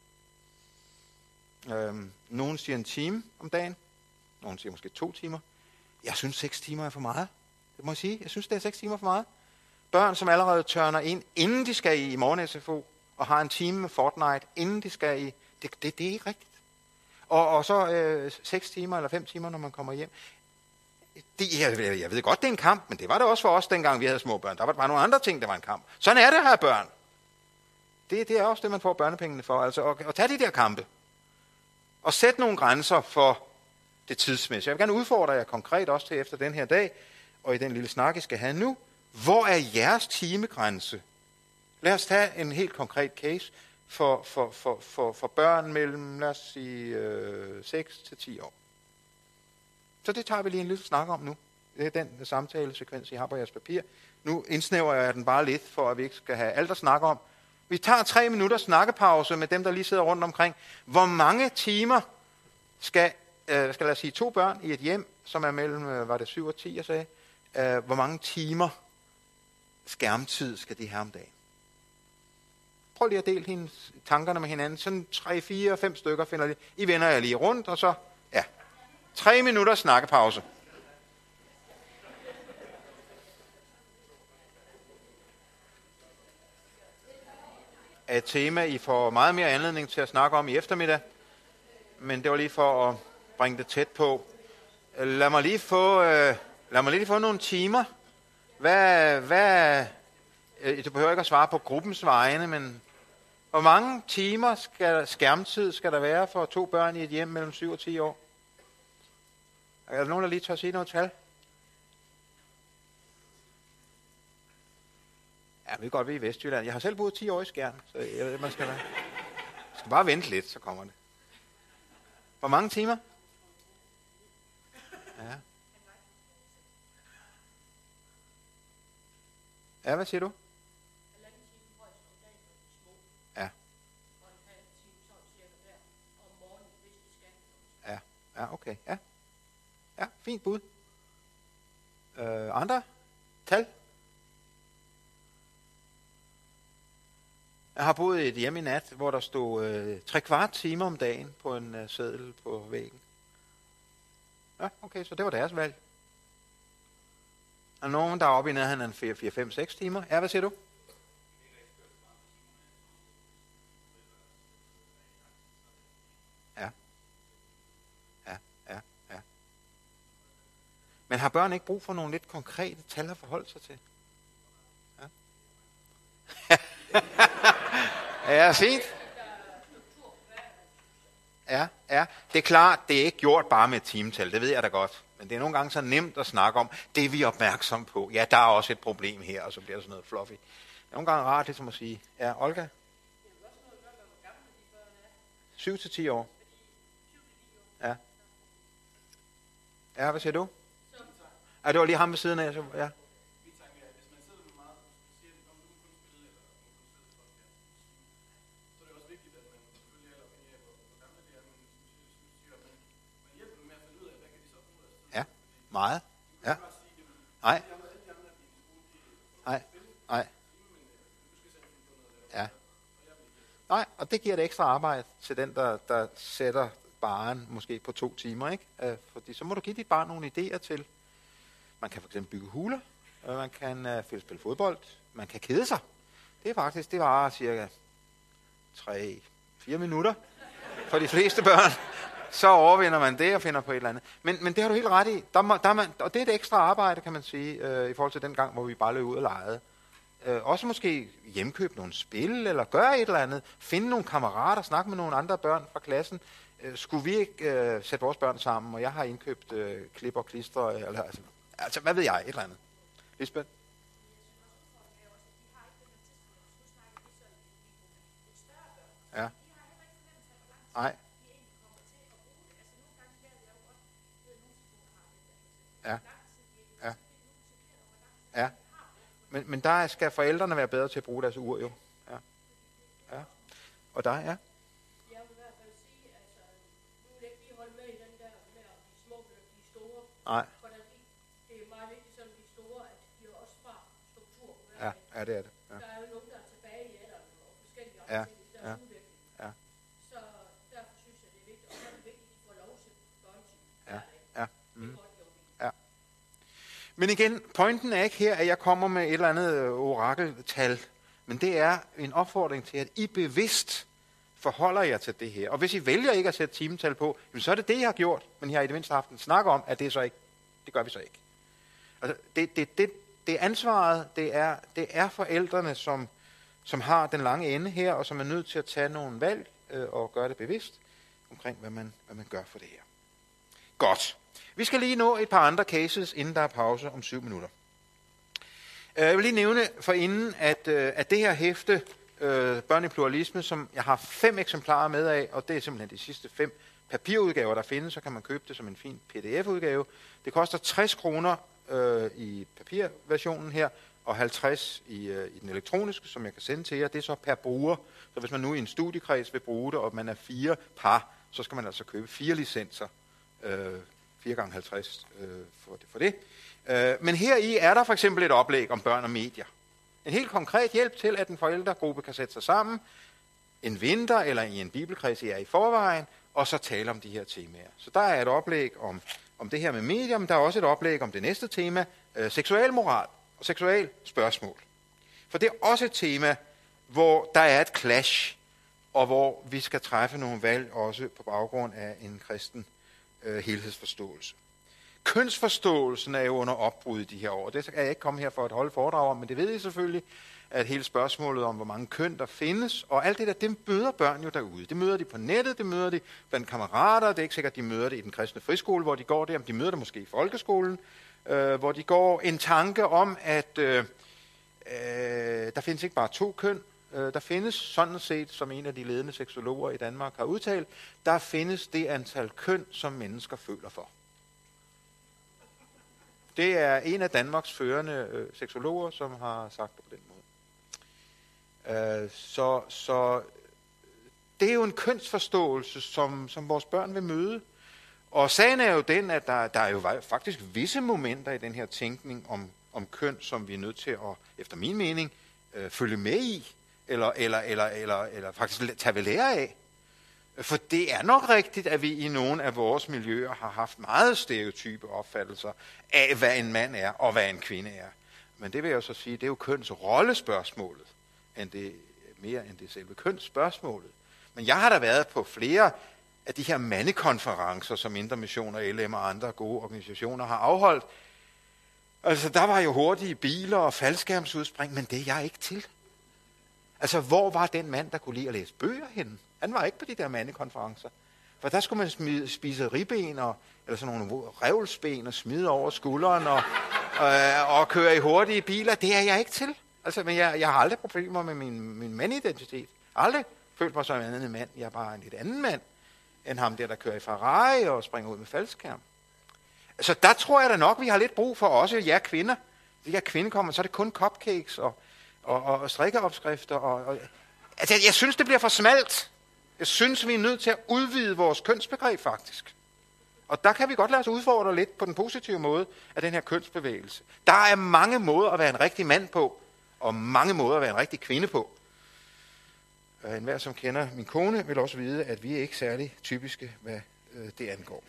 Nogen siger en time om dagen, nogen siger måske 2 timer. Jeg synes 6 timer er for meget. Det må jeg sige. Jeg synes, det er 6 timer for meget. Børn, som allerede tørner ind, inden de skal i morgen-SFO, og har en time med Fortnite, inden de skal i... Det er ikke rigtigt. Og så 6 timer eller 5 timer, når man kommer hjem. Jeg ved godt, det er en kamp, men det var det også for os, dengang vi havde små børn. Der var bare nogle andre ting, der var en kamp. Sådan er det her, børn. Det er også det, man får børnepengene for. Altså at tage de der kampe. Og sætte nogle grænser for det tidsmæssige. Jeg vil gerne udfordre jer konkret også til efter den her dag, og i den lille snak, I skal have nu. Hvor er jeres timegrænse? Lad os tage en helt konkret case for børn mellem, lad os sige, 6 til 10 år. Så det tager vi lige en lille snak om nu. Det er den samtalesekvens, I har på jeres papir. Nu indsnæver jeg den bare lidt, for at vi ikke skal have alt at snakke om. Vi tager 3 minutters snakkepause med dem, der lige sidder rundt omkring. Hvor mange timer skal lad os sige 2 børn i et hjem, som er mellem, var det 7 og 10, jeg sagde, hvor mange timer skærmtid skal de have om dagen? Prøv lige at dele hendes tankerne med hinanden. Sådan 3, 4, 5 stykker finder de. I vender jer lige rundt, og så, 3 minutters snakkepause. Et tema, I får meget mere anledning til at snakke om i eftermiddag, men det var lige for at bringe det tæt på. Lad mig lige få nogle timer. Du behøver ikke at svare på gruppens vegne, men hvor mange timer skærmtid skal der være for 2 børn i et hjem mellem 7 og 10 år? Er der nogen, der lige tør sige noget tal? Ja, vi kan godt være i Vestjylland. Jeg har selv boet 10 år i Skjern, så man skal bare vente lidt, så kommer det. Hvor mange timer? Ja. Ja, hvad siger du? Ja. Ja, okay. Ja, fint bud. Andre? Tal? Jeg har boet i et hjem i nat, hvor der stod 3/4 timer om dagen på en seddel på væggen. Ja, okay, så det var deres valg. Er nogen, der er oppe i nærheden af 4, 5, 6 timer? Ja, hvad siger du? Ja. Men har børn ikke brug for nogle lidt konkrete tal at forholde sig til? Ja. Ja, fint. Ja. Det er klart, det er ikke gjort bare med et timetal, det ved jeg da godt. Men det er nogle gange så nemt at snakke om, det er vi opmærksom på. Ja, der er også et problem her, og så bliver det sådan noget fluffy. Det er nogle gange rart ligesom at sige, ja, Olga? 7 til 10 år. Ja. Ja, hvad siger du? Ja, det var lige ham ved siden af, så ja. Meget. Ja. Nej. Ja. Nej, og det giver et ekstra arbejde til den, der sætter barren måske på 2 timer, ikke? Fordi så må du give dit barn nogle idéer til. Man kan for eksempel bygge huler, man kan spille fodbold, man kan kede sig. Det varer cirka 3-4 minutter for de fleste børn. Så overvinder man det og finder på et eller andet. Men det har du helt ret i. Og det er et ekstra arbejde, kan man sige, i forhold til den gang, hvor vi bare løb ud og legede. Også måske hjemkøbe nogle spil, eller gøre et eller andet. Finde nogle kammerater, snakke med nogle andre børn fra klassen. Skulle vi ikke sætte vores børn sammen, og jeg har indkøbt klip og klister, eller altså, hvad ved jeg, et eller andet. Lisbeth? Ja. Nej. Ja. Men der skal forældrene være bedre til at bruge deres ur, jo. Ja. Og der, ja. Jeg vil i hvert fald sige, altså, nu vil jeg ikke lige holde med i den der med at de små bliver de store. Nej. For det er meget vigtigt, sådan de store, at de også har struktur. Ja, det er det. Ja. Der er jo nogen, der er tilbage i alderen og forskellige andre ting i deres udvikling. Ja. Så derfor synes jeg, det er vigtigt. Og så er det vigtigt, at de får lov til børnetid Ja. hver dag. Det er godt, jo. Ja. Men igen, pointen er ikke her, at jeg kommer med et eller andet orakeltal, men det er en opfordring til, at I bevidst forholder jer til det her. Og hvis I vælger ikke at sætte timetal på, så er det det, I har gjort, men I har i det mindste haft en snak om, at det så ikke, det gør vi så ikke. Altså, det er ansvaret, det er forældrene, som har den lange ende her, og som er nødt til at tage nogle valg og gøre det bevidst omkring, hvad man gør for det her. Godt. Vi skal lige nå et par andre cases, inden der er pause om 7 minutter. Jeg vil lige nævne forinden, at det her hæfte, Børn i pluralisme, som jeg har 5 eksemplarer med af, og det er simpelthen de sidste 5 papirudgaver, der findes, så kan man købe det som en fin pdf-udgave. Det koster 60 kroner i papirversionen her, og 50 i den elektroniske, som jeg kan sende til jer. Det er så per bruger. Så hvis man nu i en studiekreds vil bruge det, og man er 4 par, så skal man altså købe 4 licenser. 4 gange 50 for det. Men heri er der for eksempel et oplæg om børn og medier. En helt konkret hjælp til, at en forældregruppe kan sætte sig sammen en vinter eller i en bibelkreds i forvejen, og så tale om de her temaer. Så der er et oplæg om det her med medier, men der er også et oplæg om det næste tema, seksualmoral og seksual spørgsmål. For det er også et tema, hvor der er et clash, og hvor vi skal træffe nogle valg også på baggrund af en kristen helhedsforståelse. Kønsforståelsen er jo under opbrud i de her år. Det skal jeg ikke komme her for at holde foredrag om, men det ved I selvfølgelig, at hele spørgsmålet om, hvor mange køn der findes, og alt det der, det møder børn jo derude. Det møder de på nettet, det møder de blandt kammerater, det er ikke sikkert, de møder det i den kristne friskole, hvor de går der, men de møder det måske i folkeskolen, hvor de går en tanke om, at der findes ikke bare 2 køn, der findes sådan set, som en af de ledende seksologer i Danmark har udtalt, der findes det antal køn, som mennesker føler for. Det er en af Danmarks førende seksologer, som har sagt det på den måde. Så det er jo en kønsforståelse, som vores børn vil møde. Og sagen er jo den, at der er jo faktisk visse momenter i den her tænkning om køn, som vi er nødt til at, efter min mening, følge med i, eller faktisk tage ved lære af. For det er nok rigtigt, at vi i nogle af vores miljøer har haft meget stereotype opfattelser af, hvad en mand er og hvad en kvinde er. Men det vil jeg jo så sige, det er jo kønsrollespørgsmålet, mere end det selve kønsspørgsmålet. Men jeg har da været på flere af de her mandekonferencer, som Indre Mission og LM og andre gode organisationer har afholdt. Altså, der var jo hurtige biler og faldskærmsudspring, men det er jeg ikke til. Altså, hvor var den mand, der kunne lide at læse bøger henne? Han var ikke på de der mandekonferencer. For der skulle man spise ribben, eller sådan nogle revlsben og smide over skulderen og køre i hurtige biler. Det er jeg ikke til. Altså, men jeg har aldrig problemer med min mandidentitet. Aldrig følt mig som en anden mand. Jeg er bare en lidt anden mand, end ham der kører i Ferrari og springer ud med faldskærm. Så der tror jeg da nok, vi har lidt brug for også jer kvinder. De her kvinder kommer, så er det kun cupcakes og strikkeopskrifter. Altså, jeg synes, det bliver for smalt. Jeg synes, vi er nødt til at udvide vores kønsbegreb, faktisk. Og der kan vi godt lade os udfordre lidt på den positive måde af den her kønsbevægelse. Der er mange måder at være en rigtig mand på, og mange måder at være en rigtig kvinde på. Enhver, som kender min kone, vil også vide, at vi er ikke særlig typiske, hvad det angår.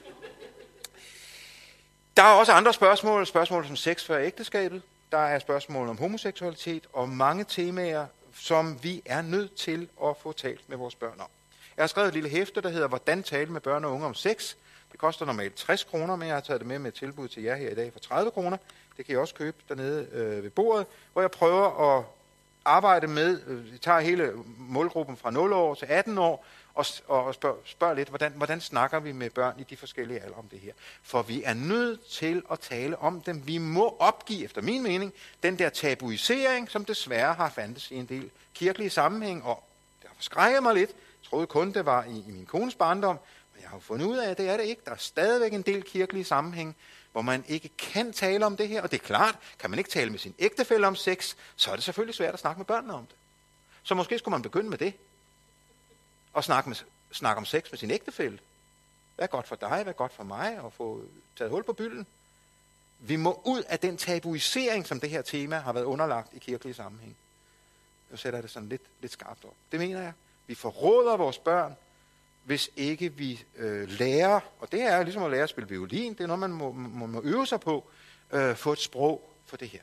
Der er også andre spørgsmål. Spørgsmål som sex før ægteskabet. Der er spørgsmål om homoseksualitet og mange temaer, som vi er nødt til at få talt med vores børn om. Jeg har skrevet et lille hæfte, der hedder Hvordan tale med børn og unge om sex. Det koster normalt 60 kroner, men jeg har taget det med et tilbud til jer her i dag for 30 kroner. Det kan I også købe dernede ved bordet, hvor jeg prøver at arbejde med, vi tager hele målgruppen fra 0 år til 18 år, og spørger lidt, hvordan snakker vi med børn i de forskellige alder om det her. For vi er nødt til at tale om dem. Vi må opgive, efter min mening, den der tabuisering, som desværre har fandtes i en del kirkelige sammenhæng, og det har forskrækket mig lidt. Jeg troede kun, det var i min kones barndom, men jeg har fundet ud af, at det er det ikke. Der er stadigvæk en del kirkelige sammenhæng, hvor man ikke kan tale om det her. Og det er klart, kan man ikke tale med sin ægtefælle om sex, så er det selvfølgelig svært at snakke med børnene om det. Så måske skulle man begynde med det. Og snakke om sex med sin ægtefælle. Hvad er godt for dig, hvad er godt for mig, og få taget hul på bylden. Vi må ud af den tabuisering, som det her tema har været underlagt i kirkelige sammenhæng. Nu sætter jeg det sådan lidt skarpt op. Det mener jeg. Vi forråder vores børn, hvis ikke vi lærer, og det er ligesom at lære at spille violin, det er noget, man må øve sig på, få et sprog for det her.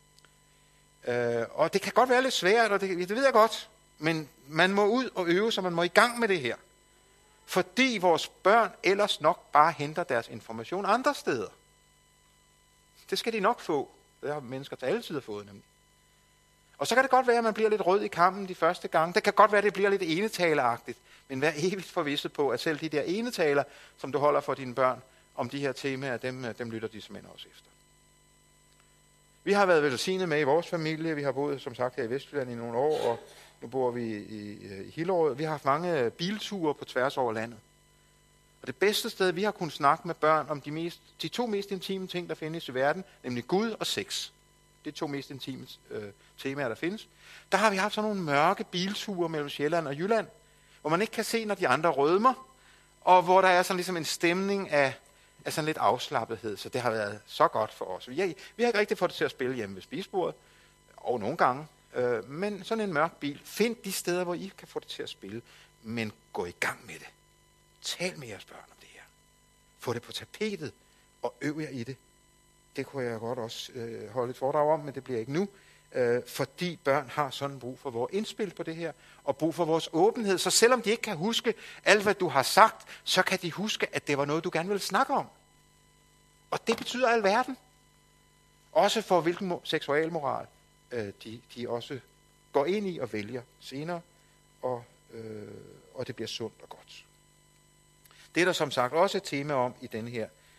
Og det kan godt være lidt svært, og det ved jeg godt, men man må ud og øve sig, man må i gang med det her. Fordi vores børn ellers nok bare henter deres information andre steder. Det skal de nok få. Det har mennesker til alle tider fået nemlig. Og så kan det godt være, at man bliver lidt rød i kampen de første gange. Det kan godt være, at det bliver lidt enetaleragtigt. Men vær evigt forvisset på, at selv de der enetaler, som du holder for dine børn om de her temaer, dem lytter de simpelthen også efter. Vi har været velsignet med i vores familie. Vi har boet, som sagt, her i Vestjylland i nogle år, og nu bor vi i Hillerød. Vi har haft mange bilture på tværs over landet. Og det bedste sted, vi har kunnet snakke med børn om de 2 mest intime ting, der findes i verden, nemlig Gud og sex. Det er 2 mest intime temaer, der findes. Der har vi haft sådan nogle mørke bilture mellem Sjælland og Jylland, hvor man ikke kan se, når de andre rødmer, og hvor der er sådan ligesom en stemning af sådan lidt afslappethed, så det har været så godt for os. Vi har ikke rigtig fået det til at spille hjemme ved spisebordet, og nogle gange, men sådan en mørk bil. Find de steder, hvor I kan få det til at spille, men gå i gang med det. Tal med jeres børn om det her. Få det på tapetet, og øv jer i det. Det kunne jeg godt også holde et foredrag om, men det bliver ikke nu. Fordi børn har sådan brug for vores indspil på det her, og brug for vores åbenhed. Så selvom de ikke kan huske alt, hvad du har sagt, så kan de huske, at det var noget, du gerne ville snakke om. Og det betyder alverden. Også for hvilken seksualmoral de også går ind i og vælger senere, og det bliver sundt og godt. Det er der som sagt også et tema om i det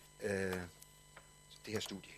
her studiehæfte.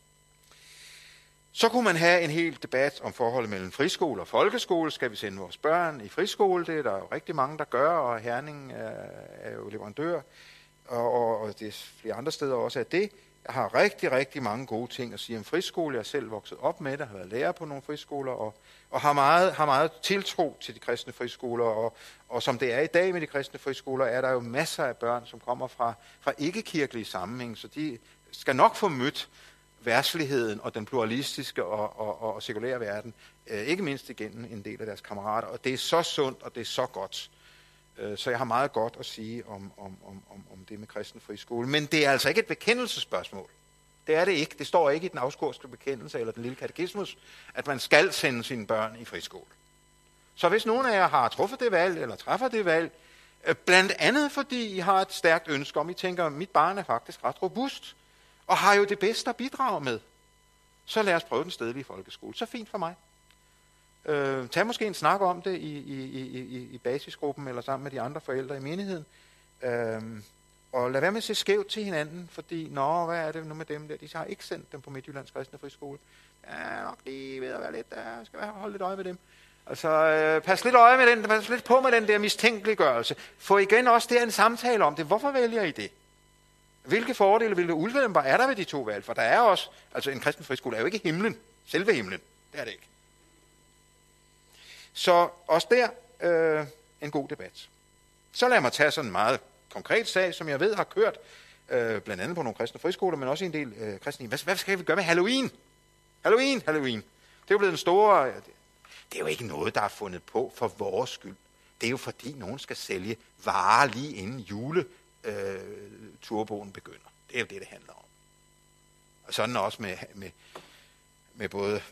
Så kunne man have en hel debat om forholdet mellem friskole og folkeskole. Skal vi sende vores børn i friskole? Det er der jo rigtig mange, der gør, og Herning er jo leverandør, og det er flere andre steder også af det. Jeg har rigtig, rigtig mange gode ting at sige om friskole. Jeg er selv vokset op med det, har været lærer på nogle friskoler, og har meget tiltro til de kristne friskoler. Og som det er i dag med de kristne friskoler, er der jo masser af børn, som kommer fra ikke-kirkelige sammenhæng, så de skal nok få mødt verdsligheden og den pluralistiske og sekulære verden, ikke mindst igennem en del af deres kammerater. Og det er så sundt, og det er så godt. Så jeg har meget godt at sige om det med kristen friskole. Men det er altså ikke et bekendelsesspørgsmål. Det er det ikke. Det står ikke i den afskurske bekendelse eller den lille katekismus, at man skal sende sine børn i friskole. Så hvis nogen af jer har truffet det valg, eller træffer det valg, blandt andet fordi I har et stærkt ønske om, I tænker, at mit barn er faktisk ret robust, og har jo det bedste at bidrage med, så lad os prøve den stedlige folkeskole. Så fint for mig. Tag måske en snak om det i basisgruppen, eller sammen med de andre forældre i menigheden. Og lad være med at se skævt til hinanden, fordi, hvad er det nu med dem der? De har ikke sendt dem på Midtjyllands Kristne Friskole. Ja, nok lige ved at være lidt der. Skal holde lidt øje med dem. Altså, pas lidt øje med den, pas lidt på med den der mistænkeliggørelse. Få igen også der en samtale om det. Hvorfor vælger I det? Hvilke fordele, hvilke ulemper er der ved de to valg? For der er også, altså en kristen friskole er jo ikke himlen, selve himlen. Det er det ikke. Så også der en god debat. Så lad mig tage sådan en meget konkret sag, som jeg ved har kørt, blandt andet på nogle kristne friskoler, men også i en del kristne. Hvad skal vi gøre med Halloween? Halloween. Det er jo blevet en store... Det er jo ikke noget, der er fundet på for vores skyld. Det er jo fordi, nogen skal sælge varer lige inden juleturboen begynder. Det er jo det handler om. Og sådan også med både,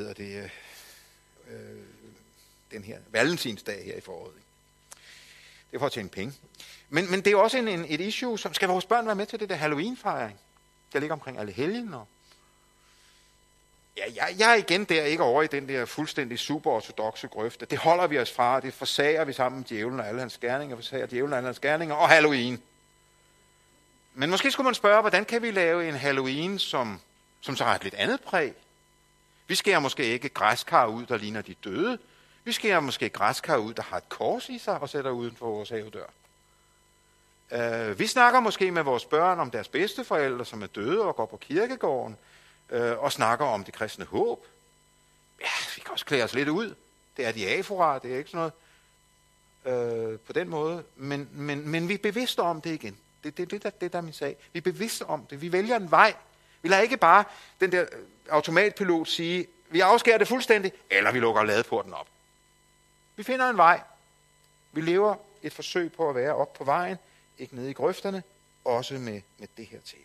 den her valentinsdag her i foråret. Det er for at tjene penge. Men det er jo også et issue, som skal vores børn være med til det der Halloween-fejring, der ligger omkring alle helgen. Ja, jeg er igen der ikke over i den der fuldstændig super-ortodokse grøfte. Det holder vi os fra, det forsager vi sammen med djævlen og alle hans gerninger, og Halloween. Men måske skulle man spørge, hvordan kan vi lave en Halloween, som så har et lidt andet præg? Vi skærer måske ikke græskar ud, der ligner de døde. Vi skærer måske græskar ud, der har et kors i sig og sætter uden for vores havedør. Vi snakker måske med vores børn om deres bedsteforældre, som er døde og går på kirkegården, og snakker om det kristne håb. Ja, vi kan også klæde os lidt ud. Det er diafora, det er ikke sådan noget på den måde. Men vi er bevidste om det igen. Det der er min sag. Vi er bevidste om det. Vi vælger en vej. Vi lader ikke bare den der automatpilot sige, vi afskærer det fuldstændig, eller vi lukker ladeporten op. Vi finder en vej. Vi lever et forsøg på at være op på vejen, ikke nede i grøfterne, også med det her tema.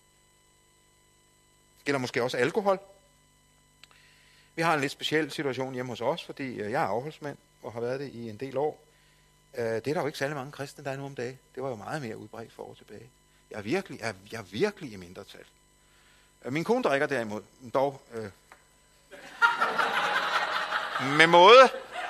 Det gælder måske også alkohol. Vi har en lidt speciel situation hjemme hos os, fordi jeg er afholdsmand og har været det i en del år. Det er der jo ikke særlig mange kristne, der er nu om dagen. Det var jo meget mere udbredt for år tilbage. Jeg er virkelig i mindretal. Min kone drikker derimod, dog med måde.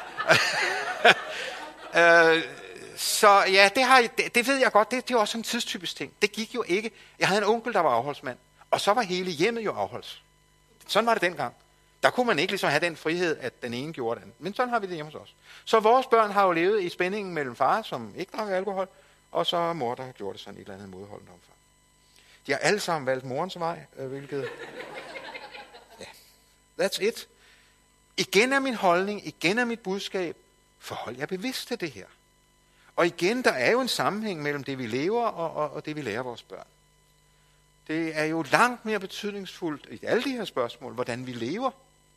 Så ja, det ved jeg godt. Det er også en tidstypisk ting. Det gik jo ikke. Jeg havde en onkel, der var afholdsmand, og så var hele hjemmet jo afholds. Sådan var det dengang. Der kunne man ikke ligesom have den frihed, at den ene gjorde den. Men sådan har vi det hjemme hos os. Så vores børn har jo levet i spændingen mellem far, som ikke drak alkohol, og så mor, der har gjort det sådan et eller andet modholdende omfang. De har alle sammen valgt morens vej, hvilket... Ja. That's it. Igen er min holdning, igen er mit budskab, forhold jer bevidst til det her. Og igen, der er jo en sammenhæng mellem det, vi lever, og det, vi lærer vores børn. Det er jo langt mere betydningsfuldt i alle de her spørgsmål, hvordan vi lever,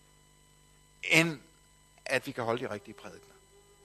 end at vi kan holde de rigtige prædikener.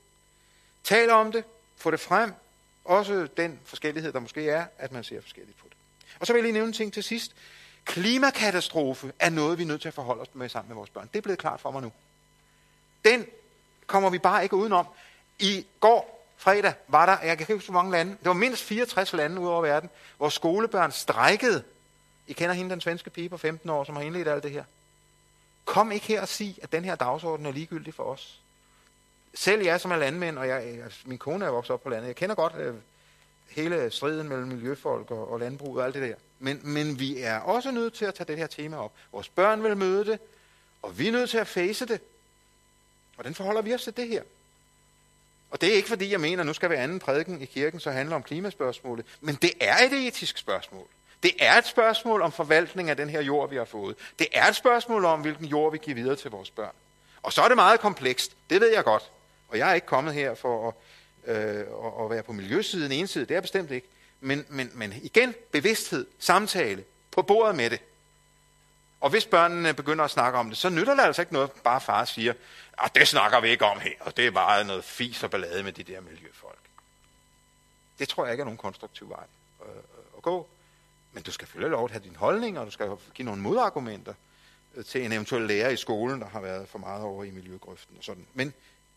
Tal om det, få det frem, også den forskellighed, der måske er, at man ser forskelligt på det. Og så vil jeg lige nævne en ting til sidst. Klimakatastrofe er noget, vi er nødt til at forholde os med sammen med vores børn. Det er blevet klart for mig nu. Den kommer vi bare ikke udenom. I går, fredag, var der, jeg kan ikke huske så mange lande, det var mindst 64 lande ud over verden, hvor skolebørn strejkede. I kender hende, den svenske pige på 15 år, som har indledt alt det her. Kom ikke her og sig, at den her dagsorden er ligegyldig for os. Selv jeg, som er landmænd, og min kone er vokset op på landet, jeg kender godt hele striden mellem miljøfolk og landbrug og alt det der. Men vi er også nødt til at tage det her tema op. Vores børn vil møde det, og vi er nødt til at face det. Hvordan forholder vi os til det her? Og det er ikke fordi, jeg mener, at nu skal hver anden prædiken i kirken så handle om klimaspørgsmålet, men det er et etisk spørgsmål. Det er et spørgsmål om forvaltning af den her jord, vi har fået. Det er et spørgsmål om, hvilken jord vi giver videre til vores børn. Og så er det meget komplekst, det ved jeg godt. Og jeg er ikke kommet her for at være på miljøsiden ensidig, det er bestemt ikke. Men igen, bevidsthed, samtale, på bordet med det. Og hvis børnene begynder at snakke om det, så nytter det altså ikke noget, bare far siger, at det snakker vi ikke om her, og det er bare noget fis og ballade med de der miljøfolk. Det tror jeg ikke er nogen konstruktiv vej at gå. Men du skal selvfølgelig lov at have din holdning, og du skal give nogle modargumenter til en eventuel lærer i skolen, der har været for meget over i miljøgrøften og sådan. Men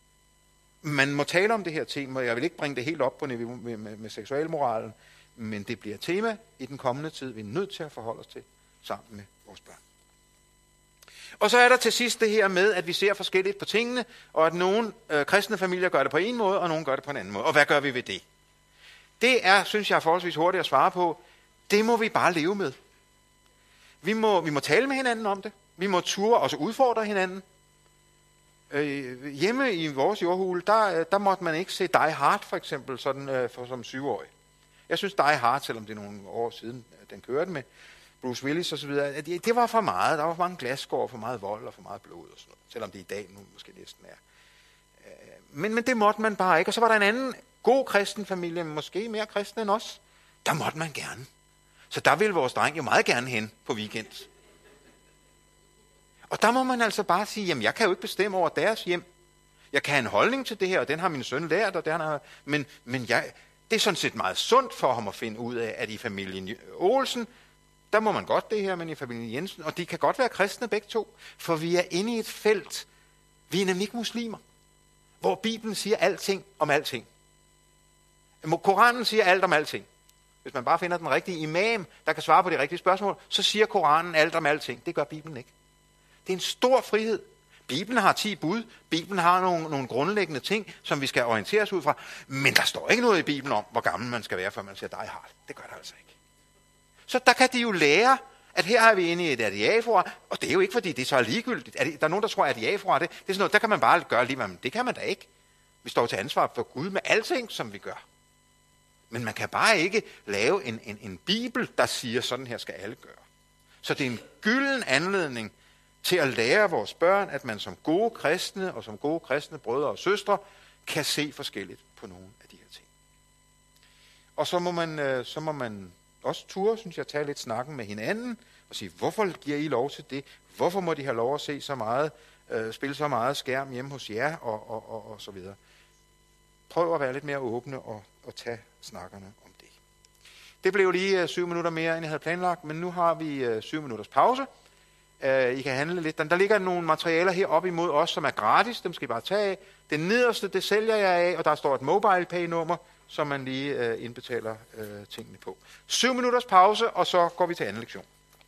man må tale om det her tema, og jeg vil ikke bringe det helt op på niveau med seksualmoralen, men det bliver et tema i den kommende tid, vi er nødt til at forholde os til sammen med vores børn. Og så er der til sidst det her med, at vi ser forskelligt på tingene, og at nogle kristne familier gør det på en måde, og nogle gør det på en anden måde. Og hvad gør vi ved det? Det er, synes jeg, forholdsvis hurtigt at svare på. Det må vi bare leve med. Vi må tale med hinanden om det. Vi må ture og så udfordre hinanden. Hjemme i vores jordhule, der måtte man ikke se Die Hard for eksempel, sådan som 7-årig. Jeg synes Die Hard, selvom det er nogle år siden, den kørte med Bruce Willis og så videre, det var for meget. Der var for mange glasskår, for meget vold og for meget blod og sådan noget. Selvom det i dag nu måske næsten er. Men det måtte man bare ikke. Og så var der en anden god kristen familie, måske mere kristen end os. Der måtte man gerne. Så der ville vores dreng jo meget gerne hen på weekend. Og der må man altså bare sige, jamen jeg kan jo ikke bestemme over deres hjem. Jeg kan have en holdning til det her, og den har min søn lært, og men det er sådan set meget sundt for ham at finde ud af, at i familien Olsen, der må man godt det her, men i familien Jensen, og de kan godt være kristne begge to, for vi er inde i et felt, vi er nemlig ikke muslimer, hvor Bibelen siger alting om alting. Koranen siger alt om alting. Hvis man bare finder den rigtige imam, der kan svare på de rigtige spørgsmål, så siger Koranen alt om alting. Det gør Bibelen ikke. Det er en stor frihed. Bibelen har 10 bud. Bibelen har nogle grundlæggende ting, som vi skal orienteres ud fra. Men der står ikke noget i Bibelen om, hvor gammel man skal være, før man siger Die Hard. Det gør der altså ikke. Så der kan de jo lære, at her er vi inde i et adiafora, og det er jo ikke, fordi det så er ligegyldigt. Der er nogen, der tror, at adiafora det er sådan noget, der kan man bare gøre lige, men det kan man da ikke. Vi står til ansvar for Gud med alting, som vi gør. Men man kan bare ikke lave en bibel, der siger, sådan her skal alle gøre. Så det er en gylden anledning til at lære vores børn, at man som gode kristne og som gode kristne brødre og søstre kan se forskelligt på nogle af de her ting. Og så må man også ture, synes jeg, tage lidt snakken med hinanden og sige, hvorfor giver I lov til det? Hvorfor må de have lov at se så meget, spille så meget skærm hjemme hos jer og så videre. Prøv at være lidt mere åbne og tage snakkerne om det. Det blev lige 7 minutter mere, end jeg havde planlagt, men nu har vi 7 minutters pause. I kan handle lidt. Der ligger nogle materialer her op imod os, som er gratis. Dem skal I bare tage af. Det nederste, det sælger jeg af, og der står et mobile pay nummer, som man lige indbetaler tingene på. 7 minutters pause, og så går vi til anden lektion.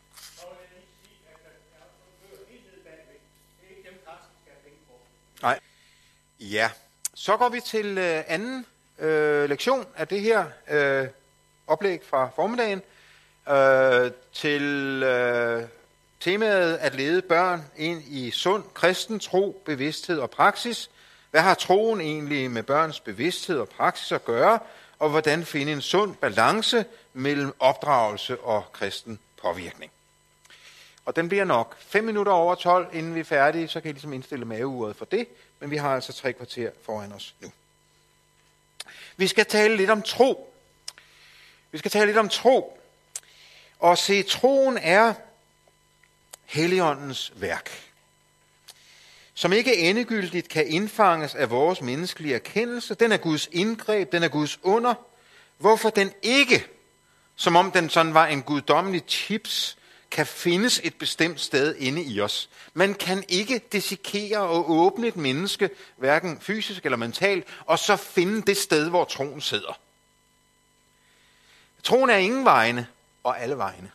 Nej. Ja, så går vi til anden lektion af det her oplæg fra formiddagen til temaet at lede børn ind i sund kristen tro, bevidsthed og praksis. Hvad har troen egentlig med børns bevidsthed og praksis at gøre, og hvordan finde en sund balance mellem opdragelse og kristen påvirkning? Og den bliver nok 5 minutter over 12, inden vi er færdige, så kan I ligesom indstille maveuret for det, men vi har altså 3 kvarter foran os nu. Vi skal tale lidt om tro. Og se, troen er Helligåndens værk, som ikke endegyldigt kan indfanges af vores menneskelige erkendelse. Den er Guds indgreb, den er Guds under. Hvorfor den ikke, som om den sådan var en guddommelig chips, kan findes et bestemt sted inde i os. Man kan ikke dissekere og åbne et menneske, hverken fysisk eller mentalt, og så finde det sted, hvor troen sidder. Troen er ingen vegne og alle vegne.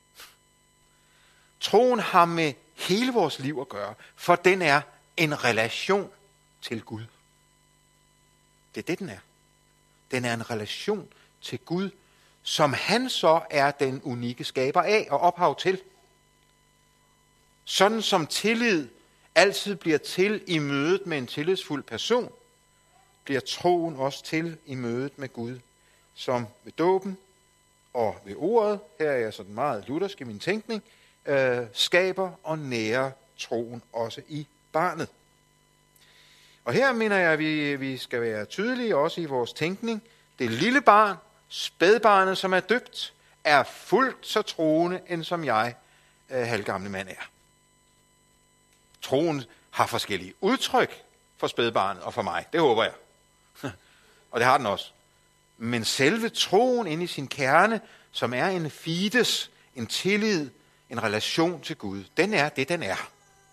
Troen har med hele vores liv at gøre, for den er en relation til Gud. Det er det, den er. Den er en relation til Gud, som han så er den unikke skaber af og ophav til. Sådan som tillid altid bliver til i mødet med en tillidsfuld person, bliver troen også til i mødet med Gud, som ved dåben og ved ordet, her er jeg sådan meget luthersk i min tænkning, skaber og nærer troen også i barnet. Og her mener jeg, at vi skal være tydelige også i vores tænkning. Det lille barn, spædbarnet, som er døbt, er fuldt så troende, end som jeg, halvgamle mand, er. Troen har forskellige udtryk for spædbarnet og for mig. Det håber jeg. Og det har den også. Men selve troen inde i sin kerne, som er en fides, en tillid, en relation til Gud, den er det, den er.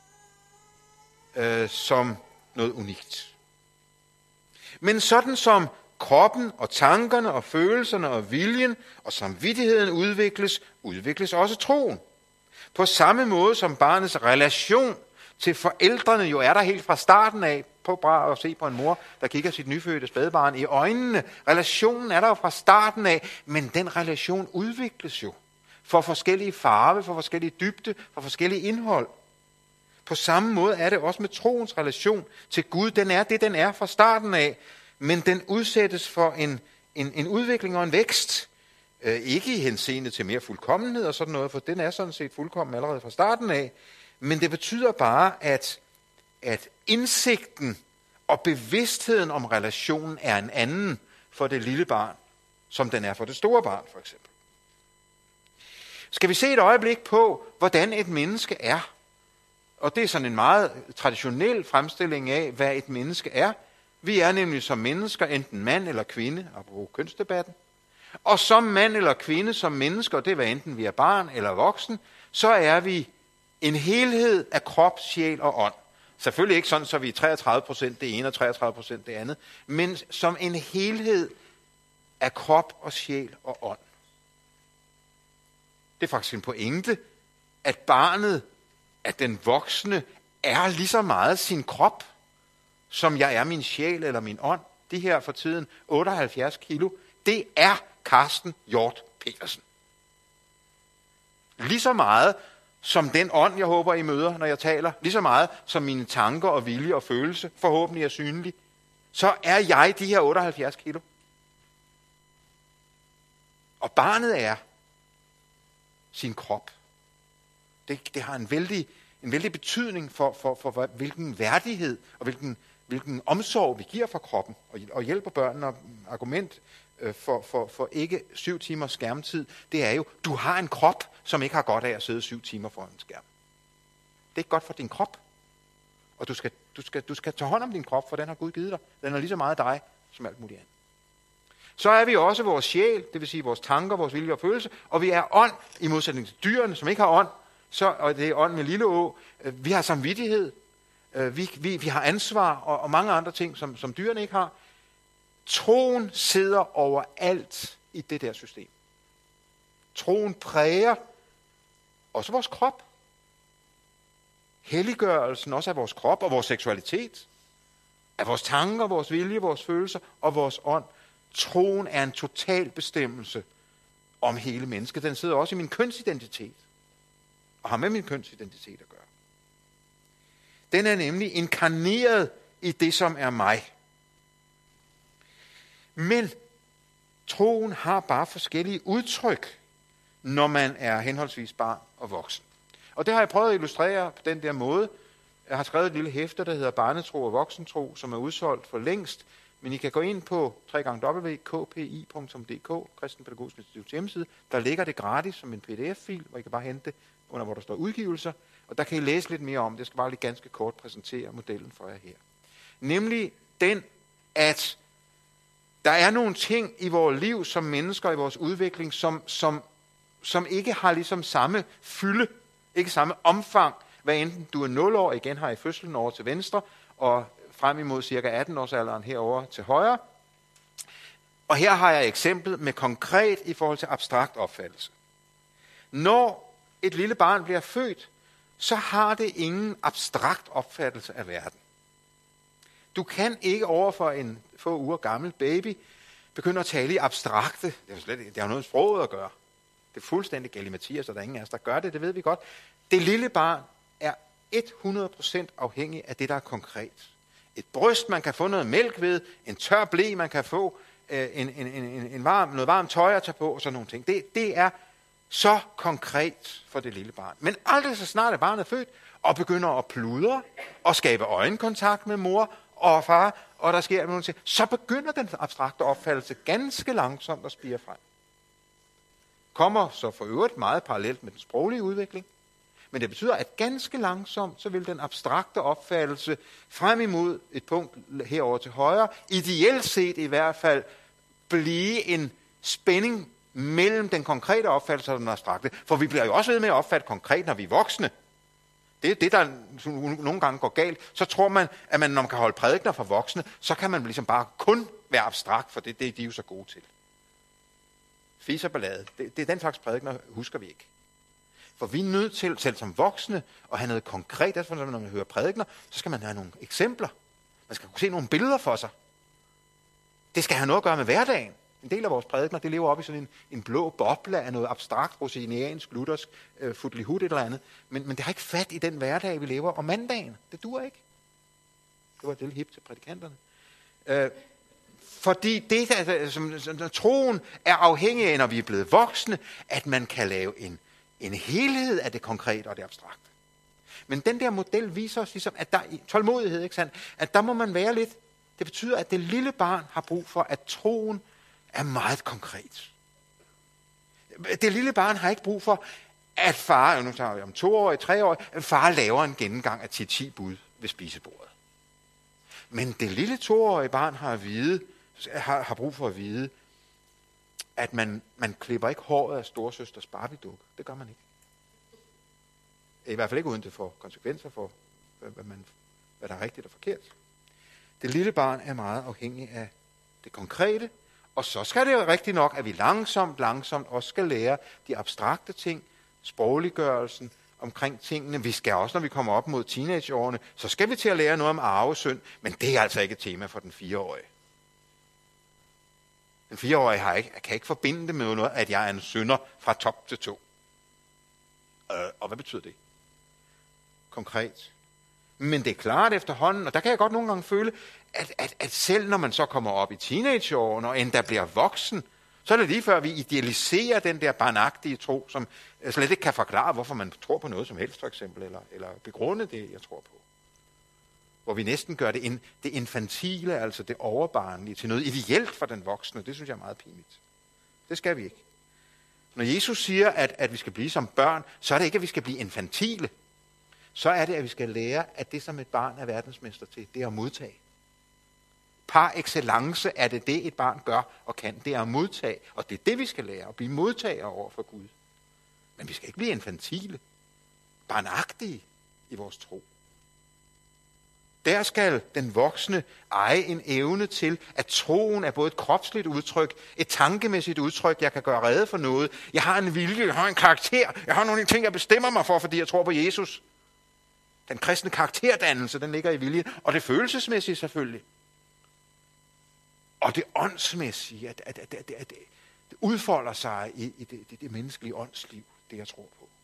Som noget unikt. Men sådan som kroppen og tankerne og følelserne og viljen og samvittigheden udvikles også troen. På samme måde som barnets relation til forældrene jo er der helt fra starten af. Prøv bare at se på en mor, der kigger sit nyfødte spædbarn i øjnene. Relationen er der jo fra starten af, men den relation udvikles jo. For forskellige farve, for forskellige dybde, for forskellige indhold. På samme måde er det også med troens relation til Gud. Den er det, den er fra starten af, men den udsættes for en udvikling og en vækst. Ikke i henseende til mere fuldkommenhed og sådan noget, for den er sådan set fuldkommen allerede fra starten af. Men det betyder bare, at indsigten og bevidstheden om relationen er en anden for det lille barn, som den er for det store barn, for eksempel. Skal vi se et øjeblik på, hvordan et menneske er? Og det er sådan en meget traditionel fremstilling af, hvad et menneske er. Vi er nemlig som mennesker enten mand eller kvinde, apropos kønsdebatten. Og som mand eller kvinde, som mennesker, det er hvad enten vi er barn eller voksen, så er vi en helhed af krop, sjæl og ånd. Selvfølgelig ikke sådan, så vi er 33% det ene og 33% det andet, men som en helhed af krop og sjæl og ånd. Det er faktisk en pointe, at barnet, at den voksne, er lige så meget sin krop, som jeg er min sjæl eller min ånd. Det her for tiden 78 kilo, det er Carsten Hjort Petersen. Lige så meget som den ånd, jeg håber, I møder, når jeg taler, lige så meget som mine tanker og vilje og følelse forhåbentlig er synlige, så er jeg de her 78 kilo. Og barnet er sin krop. Det har en vældig betydning for hvilken værdighed og hvilken omsorg vi giver for kroppen og hjælper børnene. Argument for ikke 7 timers skærmtid, det er jo, du har en krop, som ikke har godt af at sidde 7 timer foran en skærm. Det er ikke godt for din krop. Og du skal tage hånd om din krop, for den har Gud givet dig. Den er lige så meget dig, som alt muligt andet. Så er vi også vores sjæl, det vil sige vores tanker, vores vilje og følelse, og vi er ånd, i modsætning til dyrene, som ikke har ånd, og det er ånd med lille å. Vi har samvittighed, vi har ansvar og mange andre ting, som dyrene ikke har. Troen sidder overalt i det der system. Troen præger også vores krop. Helliggørelsen også af vores krop og vores seksualitet. Af vores tanker, vores vilje, vores følelser og vores ånd. Troen er en total bestemmelse om hele mennesket. Den sidder også i min kønsidentitet. Og har med min kønsidentitet at gøre. Den er nemlig inkarneret i det, som er mig. Men troen har bare forskellige udtryk, når man er henholdsvis barn og voksen. Og det har jeg prøvet at illustrere på den der måde. Jeg har skrevet et lille hæfte, der hedder Barnetro og Voksentro, som er udsolgt for længst. Men I kan gå ind på www.kpi.dk, Kristen Pædagogisk Instituts hjemmeside. Der ligger det gratis som en pdf-fil, hvor I kan bare hente det under, hvor der står udgivelser. Og der kan I læse lidt mere om det. Jeg skal bare lige ganske kort præsentere modellen for jer her. Nemlig den, at der er nogle ting i vores liv som mennesker, i vores udvikling, som ikke har ligesom samme fylde, ikke samme omfang. Hvad enten du er 0 år, igen har I fødslen over til venstre, og frem imod cirka 18-årsalderen herover til højre. Og her har jeg eksempel med konkret i forhold til abstrakt opfattelse. Når et lille barn bliver født, så har det ingen abstrakt opfattelse af verden. Du kan ikke overfor en få uger gammel baby begynde at tale i abstrakte. Det har noget med sproget at gøre. Det er fuldstændig galimatias, så der er ingen af os, der gør det. Det ved vi godt. Det lille barn er 100% afhængig af det, der er konkret. Et bryst, man kan få noget mælk ved, en tør ble, man kan få, noget varmt tøj at tage på, og sådan nogle ting. Det er så konkret for det lille barn. Men aldrig så snart er barnet født, og begynder at pludre, og skabe øjenkontakt med mor og far, og der sker noget til, så begynder den abstrakte opfattelse ganske langsomt at spire frem. Kommer så for øvrigt meget parallelt med den sproglige udvikling, men det betyder, at ganske langsomt, så vil den abstrakte opfattelse frem imod et punkt herover til højre, ideelt set i hvert fald, blive en spænding mellem den konkrete opfattelse og den abstrakte. For vi bliver jo også ved med at opfatte konkret, når vi er voksne. Det er det, der nogle gange går galt. Så tror man, at når man kan holde prædikener for voksne, så kan man ligesom bare kun være abstrakt, for det er de jo så gode til. Fis og ballade. Det er den slags prædikener, husker vi ikke. For vi er nødt til, selv som voksne, at have noget konkret. Derfor, når man hører prædikener, så skal man have nogle eksempler. Man skal kunne se nogle billeder for sig. Det skal have noget at gøre med hverdagen. En del af vores prædikener, det lever op i sådan en blå boble af noget abstrakt, rosiniansk, luthersk, futlihut et eller andet. Men det har ikke fat i den hverdag, vi lever om mandagen. Det duer ikke. Det var et lille hip til prædikanterne. Fordi det, som troen er afhængig af, når vi er blevet voksne, at man kan lave en helhed af det konkrete og det abstrakte. Men den der model viser os ligesom, at der er tålmodighed, ikke sandt? At der må man være lidt. Det betyder, at det lille barn har brug for, at troen er meget konkret. Det lille barn har ikke brug for, at far, nu tager vi om 2 år, 3 år, at far laver en gennemgang af 10 bud ved spisebordet. Men det lille 2-årige barn har brug for at vide, at man klipper ikke håret af storesøsters Barbie-dukke. Det gør man ikke. I hvert fald ikke uden det får konsekvenser for, hvad der er rigtigt og forkert. Det lille barn er meget afhængig af det konkrete, og så skal det jo rigtigt nok, at vi langsomt også skal lære de abstrakte ting, sprogliggørelsen omkring tingene. Vi skal også, når vi kommer op mod teenageårene, så skal vi til at lære noget om arvesynd, men det er altså ikke et tema for den 4-årige. Den 4-årige kan ikke forbinde det med noget, at jeg er en synder fra top til tå. Og hvad betyder det? Konkret. Men det er klart efterhånden, og der kan jeg godt nogle gange føle, at selv når man så kommer op i teenageårene og endda bliver voksen, så er det lige før vi idealiserer den der barnagtige tro, som slet ikke kan forklare, hvorfor man tror på noget som helst, for eksempel, eller begrunde det, jeg tror på. Hvor vi næsten gør det infantile, altså det overbarnlige, til noget ideelt for den voksne. Det synes jeg er meget pinligt. Det skal vi ikke. Når Jesus siger, at vi skal blive som børn, så er det ikke, at vi skal blive infantile. Så er det, at vi skal lære, at det, som et barn er verdensmester til, det er at modtage. Par excellence er det, et barn gør og kan. Det er at modtage, og det er det, vi skal lære, at blive modtager over for Gud. Men vi skal ikke blive infantile, barnagtige i vores tro. Der skal den voksne eje en evne til, at troen er både et kropsligt udtryk, et tankemæssigt udtryk, jeg kan gøre rede for noget. Jeg har en vilje, jeg har en karakter, jeg har nogle ting, jeg bestemmer mig for, fordi jeg tror på Jesus. Den kristne karakterdannelse, den ligger i viljen, og det følelsesmæssige selvfølgelig. Og det åndsmæssige, at det udfolder sig i det menneskelige åndsliv, det jeg tror på.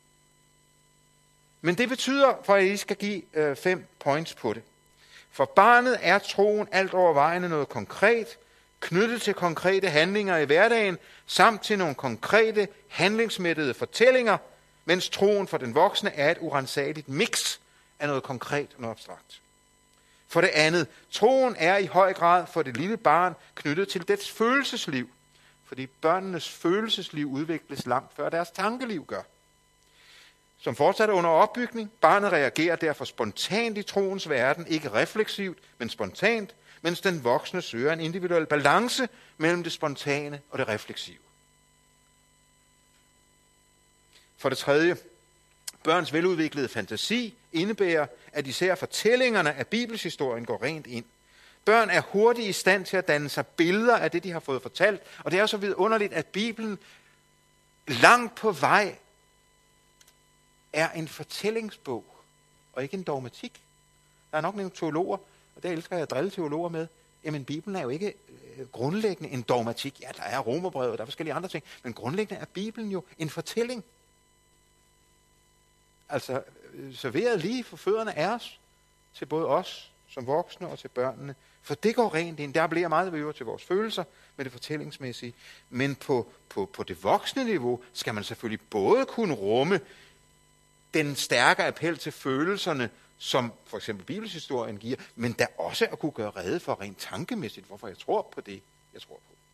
Men det betyder, for at I skal give 5 points på det. For barnet er troen alt overvejende noget konkret, knyttet til konkrete handlinger i hverdagen, samt til nogle konkrete handlingsmættede fortællinger, mens troen for den voksne er et uransageligt mix af noget konkret og noget abstrakt. For det andet, troen er i høj grad for det lille barn knyttet til dets følelsesliv, fordi børnenes følelsesliv udvikles langt før deres tankeliv gør. Som fortsat er under opbygning, barnet reagerer derfor spontant i troens verden, ikke refleksivt, men spontant, mens den voksne søger en individuel balance mellem det spontane og det refleksive. For det tredje, børns veludviklede fantasi indebærer, at især fortællingerne af bibelshistorien går rent ind. Børn er hurtigt i stand til at danne sig billeder af det, de har fået fortalt, og det er så vidunderligt, at Bibelen langt på vej er en fortællingsbog, og ikke en dogmatik. Der er nok nogle teologer, og det elsker jeg at drille teologer med. Jamen, Bibelen er jo ikke grundlæggende en dogmatik. Ja, der er Romerbrevet, og der er forskellige andre ting, men grundlæggende er Bibelen jo en fortælling. Altså, serveret lige for fødderne af os, til både os som voksne og til børnene. For det går rent ind. Der bliver meget øver til vores følelser med det fortællingsmæssige. Men på det voksne niveau skal man selvfølgelig både kunne rumme den stærke appel til følelserne, som for eksempel bibelshistorien giver, men der også at kunne gøre rede for rent tankemæssigt, hvorfor jeg tror på det, jeg tror på.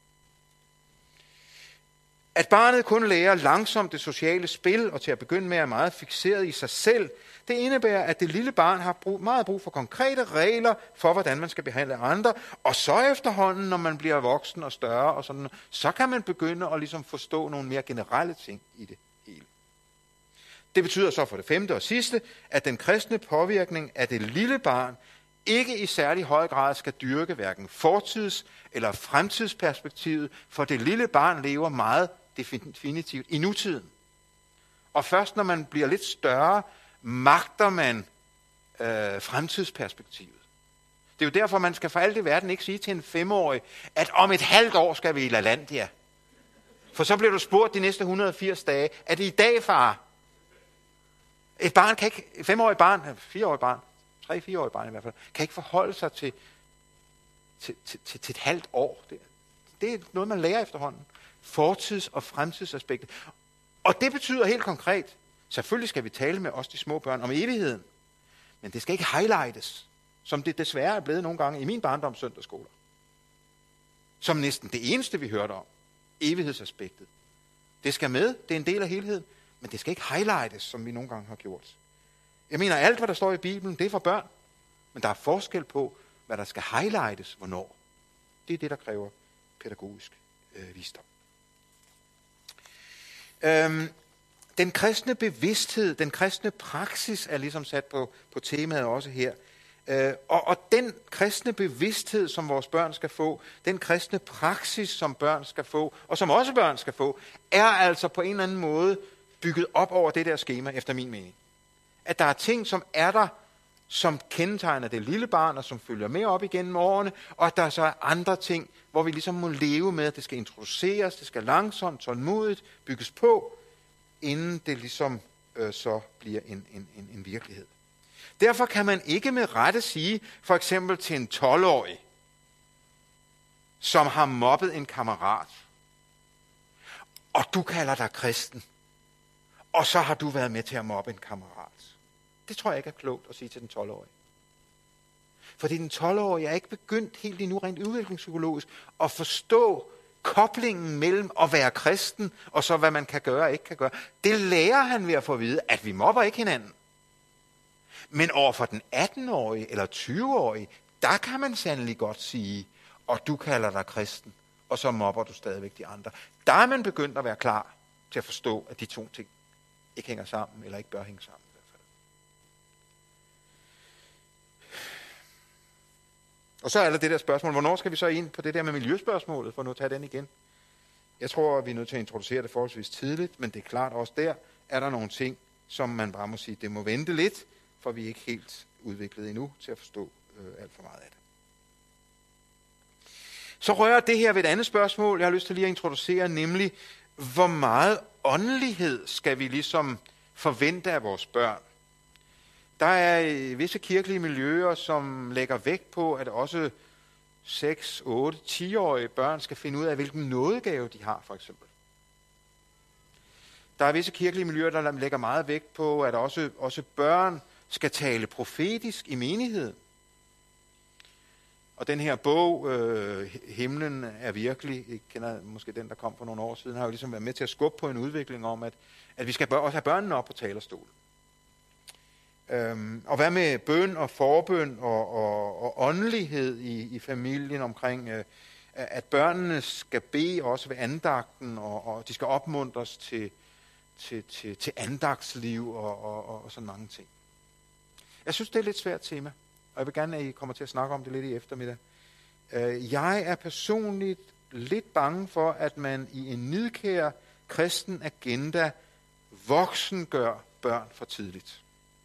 At barnet kun lærer langsomt det sociale spil, og til at begynde med er meget fikseret i sig selv, det indebærer, at det lille barn har meget brug for konkrete regler for, hvordan man skal behandle andre, og så efterhånden, når man bliver voksen og større, og sådan, så kan man begynde at ligesom forstå nogle mere generelle ting i det hele. Det betyder så for det femte og sidste, at den kristne påvirkning af det lille barn ikke i særlig høj grad skal dyrke hverken fortids- eller fremtidsperspektivet, for det lille barn lever meget definitivt i nutiden. Og først når man bliver lidt større, magter man fremtidsperspektivet. Det er jo derfor, man skal for alt i verden ikke sige til en 5-årig, at om et halvt år skal vi i LaLandia. For så bliver du spurgt de næste 180 dage, er det i dag, far? Et barn kan ikke, 5-årig barn, 4-årig barn, 3-4-årig barn i hvert fald, kan ikke forholde sig til et halvt år. Det er noget, man lærer efterhånden. Fortids- og fremtidsaspektet. Og det betyder helt konkret, selvfølgelig skal vi tale med os de små børn om evigheden, men det skal ikke highlightes, som det desværre er blevet nogle gange i min barndoms søndagsskoler. Som næsten det eneste, vi hørte om. Evighedsaspektet. Det skal med, det er en del af helheden, men det skal ikke highlightes, som vi nogle gange har gjort. Jeg mener, alt hvad der står i Bibelen, det er for børn, men der er forskel på, hvad der skal highlightes, hvornår. Det er det, der kræver pædagogisk visdom. Den kristne bevidsthed, den kristne praksis er ligesom sat på temaet også her. Og den kristne bevidsthed, som vores børn skal få, den kristne praksis, som børn skal få, og som også børn skal få, er altså på en eller anden måde bygget op over det der skema, efter min mening. At der er ting, som er der, som kendetegner det lille barn, og som følger med op igennem årene, og at der så er andre ting, hvor vi ligesom må leve med, at det skal introduceres, det skal langsomt, tålmodigt bygges på, inden det ligesom så bliver en virkelighed. Derfor kan man ikke med rette sige, for eksempel til en 12-årig, som har mobbet en kammerat, og du kalder dig kristen, og så har du været med til at mobbe en kammerat. Det tror jeg ikke er klogt at sige til den 12-årige. Fordi den 12-årige er ikke begyndt helt endnu rent udviklingspsykologisk at forstå koblingen mellem at være kristen, og så hvad man kan gøre og ikke kan gøre. Det lærer han ved at få at vide, at vi mobber ikke hinanden. Men overfor den 18-årige eller 20-årige, der kan man sandelig godt sige, og du kalder dig kristen, og så mobber du stadigvæk de andre. Der er man begyndt at være klar til at forstå, at de to ting ikke hænger sammen, eller ikke bør hænge sammen. Og så er der det der spørgsmål, hvornår skal vi så ind på det der med miljøspørgsmålet, for nu at tage den igen? Jeg tror, vi er nødt til at introducere det forholdsvis tidligt, men det er klart også der, er der nogle ting, som man bare må sige, det må vente lidt, for vi er ikke helt udviklet endnu til at forstå alt for meget af det. Så rører det her ved et andet spørgsmål, jeg har lyst til lige at introducere, nemlig, hvor meget åndelighed skal vi ligesom forvente af vores børn? Der er visse kirkelige miljøer, som lægger vægt på, at også 6, 8, 10-årige børn skal finde ud af, hvilken nådegave de har, for eksempel. Der er visse kirkelige miljøer, der lægger meget vægt på, at også børn skal tale profetisk i menigheden. Og den her bog, Himlen er virkelig, jeg kender måske den, der kom for nogle år siden, har jo ligesom været med til at skubbe på en udvikling om, at vi skal også have børnene op på talerstolen. Og hvad med bøn og forbøn og åndelighed i familien omkring, at børnene skal bede også ved andagten, og de skal opmuntres til andagtsliv og sådan mange ting. Jeg synes, det er et lidt svært tema, og jeg vil gerne, at I kommer til at snakke om det lidt i eftermiddag. Jeg er personligt lidt bange for, at man i en nidkær kristen agenda voksengør børn for tidligt.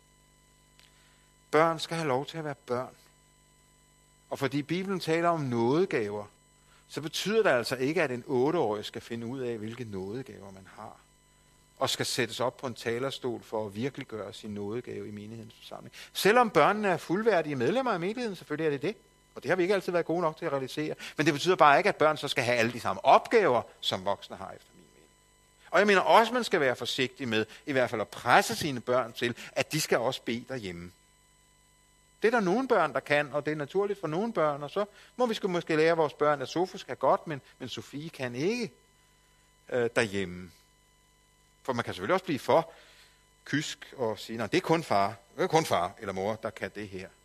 Børn skal have lov til at være børn. Og fordi Bibelen taler om nådegaver, så betyder det altså ikke, at en 8-årig skal finde ud af, hvilke nådegaver man har, og skal sættes op på en talerstol for at virkelig gøre sin nådegave i menighedens forsamling. Selvom børnene er fuldværdige medlemmer af menigheden, selvfølgelig er det det. Og det har vi ikke altid været gode nok til at realisere. Men det betyder bare ikke, at børn så skal have alle de samme opgaver, som voksne har efter min mening. Og jeg mener også, at man skal være forsigtig med, i hvert fald at presse sine børn til, at de skal også bede derhjemme. Det er der nogle børn, der kan, og det er naturligt for nogle børn, og så må vi måske lære vores børn, at Sofus kan godt, men Sofie kan ikke derhjemme. For man kan selvfølgelig også blive for kysk og sige, nej, det er kun far eller mor, der kan det her.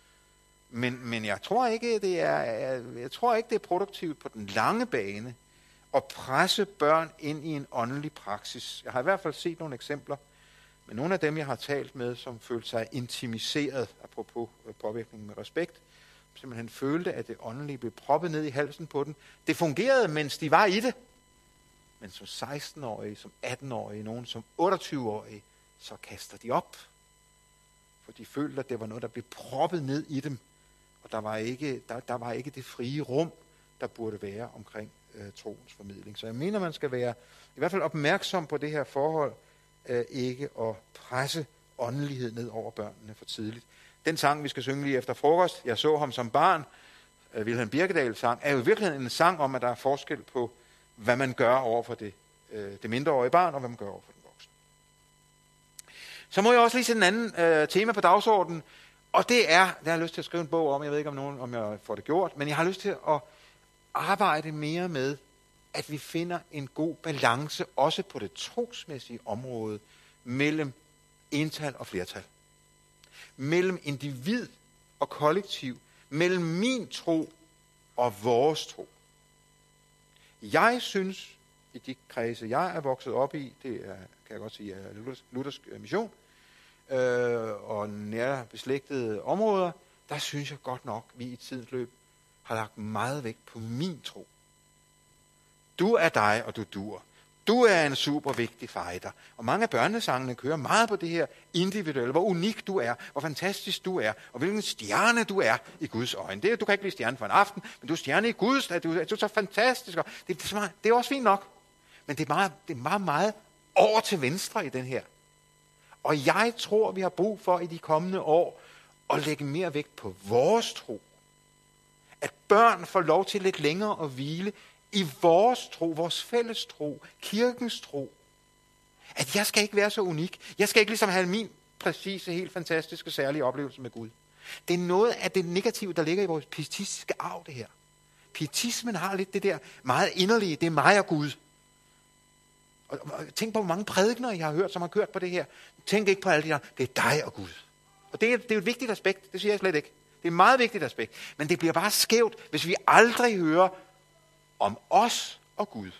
Men jeg tror ikke, det er produktivt på den lange bane at presse børn ind i en åndelig praksis. Jeg har i hvert fald set nogle eksempler, men nogle af dem, jeg har talt med, som følte sig intimiseret, apropos påvirkning med respekt, simpelthen følte, at det åndelige blev proppet ned i halsen på dem. Det fungerede, mens de var i det. Men som 16-årige, som 18-årige, nogen som 28-årige, så kaster de op. For de følte, at det var noget, der blev proppet ned i dem. Og der var ikke det frie rum, der burde være omkring troens formidling. Så jeg mener, man skal være i hvert fald opmærksom på det her forhold, ikke at presse åndelighed ned over børnene for tidligt. Den sang, vi skal synge lige efter frokost, Jeg så ham som barn, Vilhelm Birkedal sang, er jo i virkeligheden en sang om, at der er forskel på, hvad man gør over for det mindreårige barn, og hvad man gør over for den voksne. Så må jeg også lige sætte en anden tema på dagsordenen, og det er, jeg har lyst til at skrive en bog om, jeg ved ikke om jeg får det gjort, men jeg har lyst til at arbejde mere med, at vi finder en god balance, også på det trosmæssige område, mellem ental og flertal. Mellem individ og kollektiv, mellem min tro og vores tro. Jeg synes, i de kredse, jeg er vokset op i, det er, kan jeg godt sige, er luthersk mission, og nære beslægtede områder, der synes jeg godt nok, vi i tidens løb har lagt meget vægt på min tro. Du er dig, og du dur. Du er en super vigtig fighter. Og mange af børnesangene kører meget på det her individuelle. Hvor unik du er, hvor fantastisk du er, og hvilken stjerne du er i Guds øjne. Du kan ikke blive stjerne for en aften, men du er stjerne i Guds, du er så fantastisk. Det er også fint nok. Men det er meget over til venstre i den her. Og jeg tror, vi har brug for i de kommende år at lægge mere vægt på vores tro. At børn får lov til lidt længere at hvile i vores tro, vores fælles tro, kirkens tro. At jeg skal ikke være så unik. Jeg skal ikke ligesom have min præcise, helt fantastiske, særlige oplevelse med Gud. Det er noget af det negative, der ligger i vores pietistiske arv, det her. Pietismen har lidt det der meget inderlige, det er mig og Gud. Og tænk på, hvor mange prædikener, jeg har hørt, som har kørt på det her. Tænk ikke på alle de der, det er dig og Gud. Og det er jo et vigtigt aspekt, det siger jeg slet ikke. Det er et meget vigtigt aspekt. Men det bliver bare skævt, hvis vi aldrig hører om os og Gud.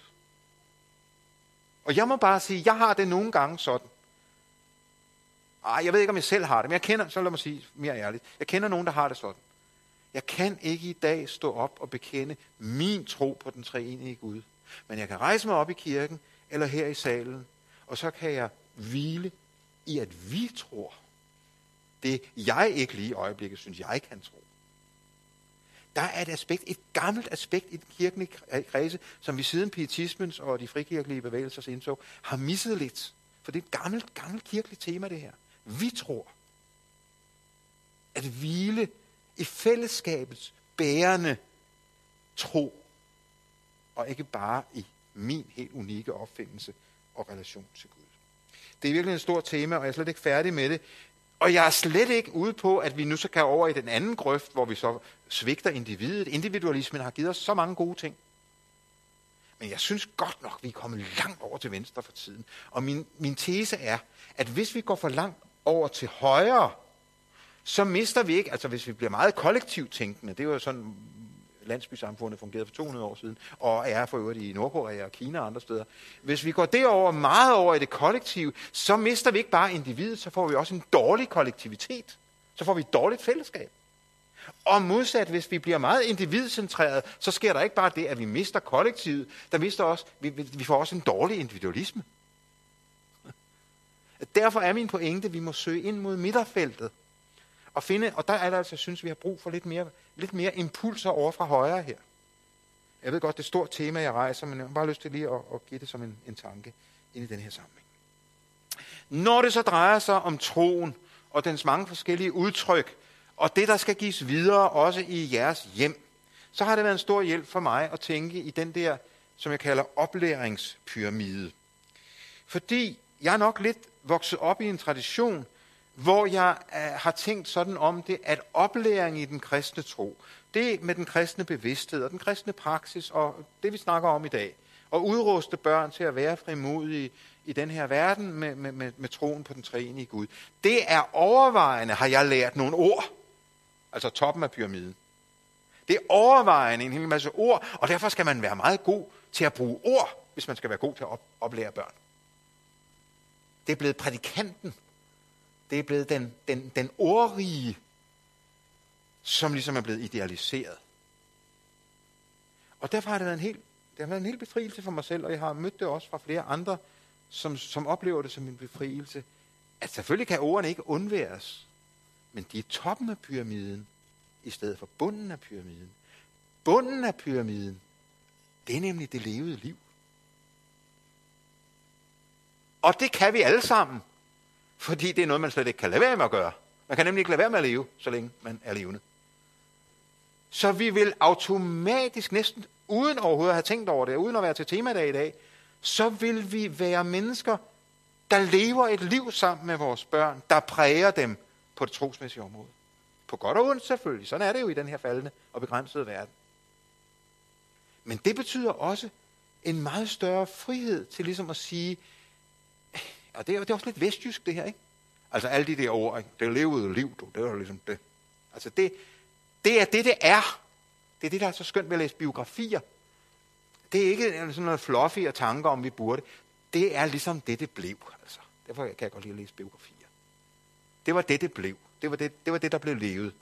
Og jeg må bare sige, jeg har det nogle gange sådan. Jeg ved ikke, om jeg selv har det, men jeg kender, så lad mig sige mere ærligt, jeg kender nogen, der har det sådan. Jeg kan ikke i dag stå op og bekende min tro på den treenige Gud. Men jeg kan rejse mig op i kirken, eller her i salen, og så kan jeg hvile i, at vi tror. Det jeg ikke lige i øjeblikket synes, jeg kan tro. Der er et aspekt, et gammelt aspekt i den kirkelige kredse, som vi siden pietismens og de frikirkelige bevægelsers indså, har misset lidt. For det er et gammelt kirkeligt tema, det her. Vi tror. At hvile i fællesskabets bærende tro, og ikke bare i min helt unikke opfindelse og relation til Gud. Det er virkelig et stort tema, og jeg er slet ikke færdig med det. Og jeg er slet ikke ude på, at vi nu så kan over i den anden grøft, hvor vi så svigter individet. Individualismen har givet os så mange gode ting. Men jeg synes godt nok, vi er kommet langt over til venstre for tiden. Og min tese er, at hvis vi går for langt over til højre, så mister vi ikke, altså hvis vi bliver meget kollektivt tænkende, det er jo sådan, landsbysamfundet fungerede for 200 år siden, og er for øvrigt i Nordkorea og Kina og andre steder. Hvis vi går derover meget over i det kollektive, så mister vi ikke bare individet, så får vi også en dårlig kollektivitet. Så får vi et dårligt fællesskab. Og modsat, hvis vi bliver meget individcentreret, så sker der ikke bare det, at vi mister kollektivet, der mister også, vi får også en dårlig individualisme. Derfor er min pointe, at vi må søge ind mod midterfeltet, og der er der altså, synes vi har brug for lidt mere impulser over fra højre her. Jeg ved godt, det er et stort tema, jeg rejser, men jeg har bare lyst til lige at give det som en tanke ind i den her sammenhæng. Når det så drejer sig om troen og dens mange forskellige udtryk, og det, der skal gives videre også i jeres hjem, så har det været en stor hjælp for mig at tænke i den der, som jeg kalder oplæringspyramide. Fordi jeg er nok lidt vokset op i en tradition, hvor jeg har tænkt sådan om det, at oplæring i den kristne tro, det med den kristne bevidsthed og den kristne praksis, og det vi snakker om i dag, og udruste børn til at være frimodige i den her verden med troen på den treenige Gud, det er overvejende, har jeg lært nogle ord, altså toppen af pyramiden. Det er overvejende en hel masse ord, og derfor skal man være meget god til at bruge ord, hvis man skal være god til at oplære børn. Det er blevet prædikanten. Det er blevet den ordrige, som ligesom er blevet idealiseret. Og derfor har det været en hel befrielse for mig selv, og jeg har mødt det også fra flere andre, som oplever det som en befrielse, at selvfølgelig kan ordene ikke undværes, men de er toppen af pyramiden, i stedet for bunden af pyramiden. Bunden af pyramiden, det er nemlig det levede liv. Og det kan vi alle sammen, fordi det er noget, man slet ikke kan lade være med at gøre. Man kan nemlig ikke lade være med at leve, så længe man er levende. Så vi vil automatisk, næsten uden overhovedet at have tænkt over det, uden at være til temadag i dag, så vil vi være mennesker, der lever et liv sammen med vores børn, der præger dem på det trosmæssige område. På godt og ondt selvfølgelig. Sådan er det jo i den her faldende og begrænsede verden. Men det betyder også en meget større frihed til ligesom at sige, og det er også lidt vestjysk det her, ikke? Altså alle de der ord, ikke? Det levede liv, det er ligesom det. Altså det er det er. Det er det, der er så skønt ved at læse biografier. Det er ikke sådan noget fluffy og tanker om, vi burde. Det er ligesom det blev. Altså. Derfor kan jeg godt lide at læse biografier. Det var det blev. Det var det, der blev levet.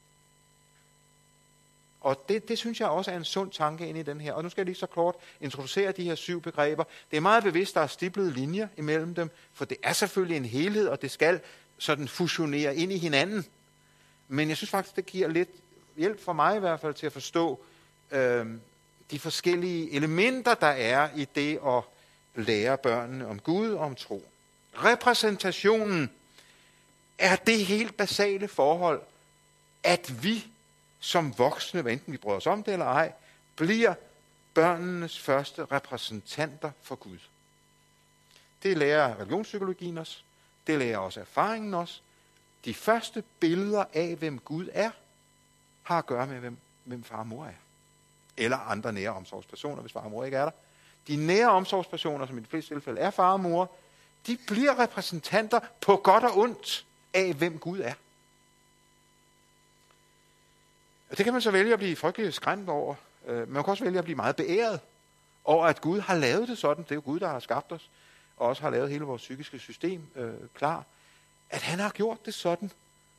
Og det synes jeg også er en sund tanke ind i den her. Og nu skal jeg lige så kort introducere de her 7 begreber. Det er meget bevidst, der er stiplede linjer imellem dem, for det er selvfølgelig en helhed, og det skal sådan fusionere ind i hinanden. Men jeg synes faktisk, det giver lidt hjælp for mig i hvert fald til at forstå de forskellige elementer, der er i det at lære børnene om Gud og om tro. Repræsentationen er det helt basale forhold, at vi som voksne, hvad enten vi bryder os om det eller ej, bliver børnenes første repræsentanter for Gud. Det lærer religionspsykologien os. Det lærer også erfaringen os. De første billeder af, hvem Gud er, har at gøre med, hvem far og mor er. Eller andre nære omsorgspersoner, hvis far og mor ikke er der. De nære omsorgspersoner, som i de fleste tilfælde er far og mor, de bliver repræsentanter på godt og ondt af, hvem Gud er. Og det kan man så vælge at blive frygtelig skræmt over. Man kan også vælge at blive meget beæret over, at Gud har lavet det sådan. Det er jo Gud, der har skabt os, og også har lavet hele vores psykiske system klar. At han har gjort det sådan,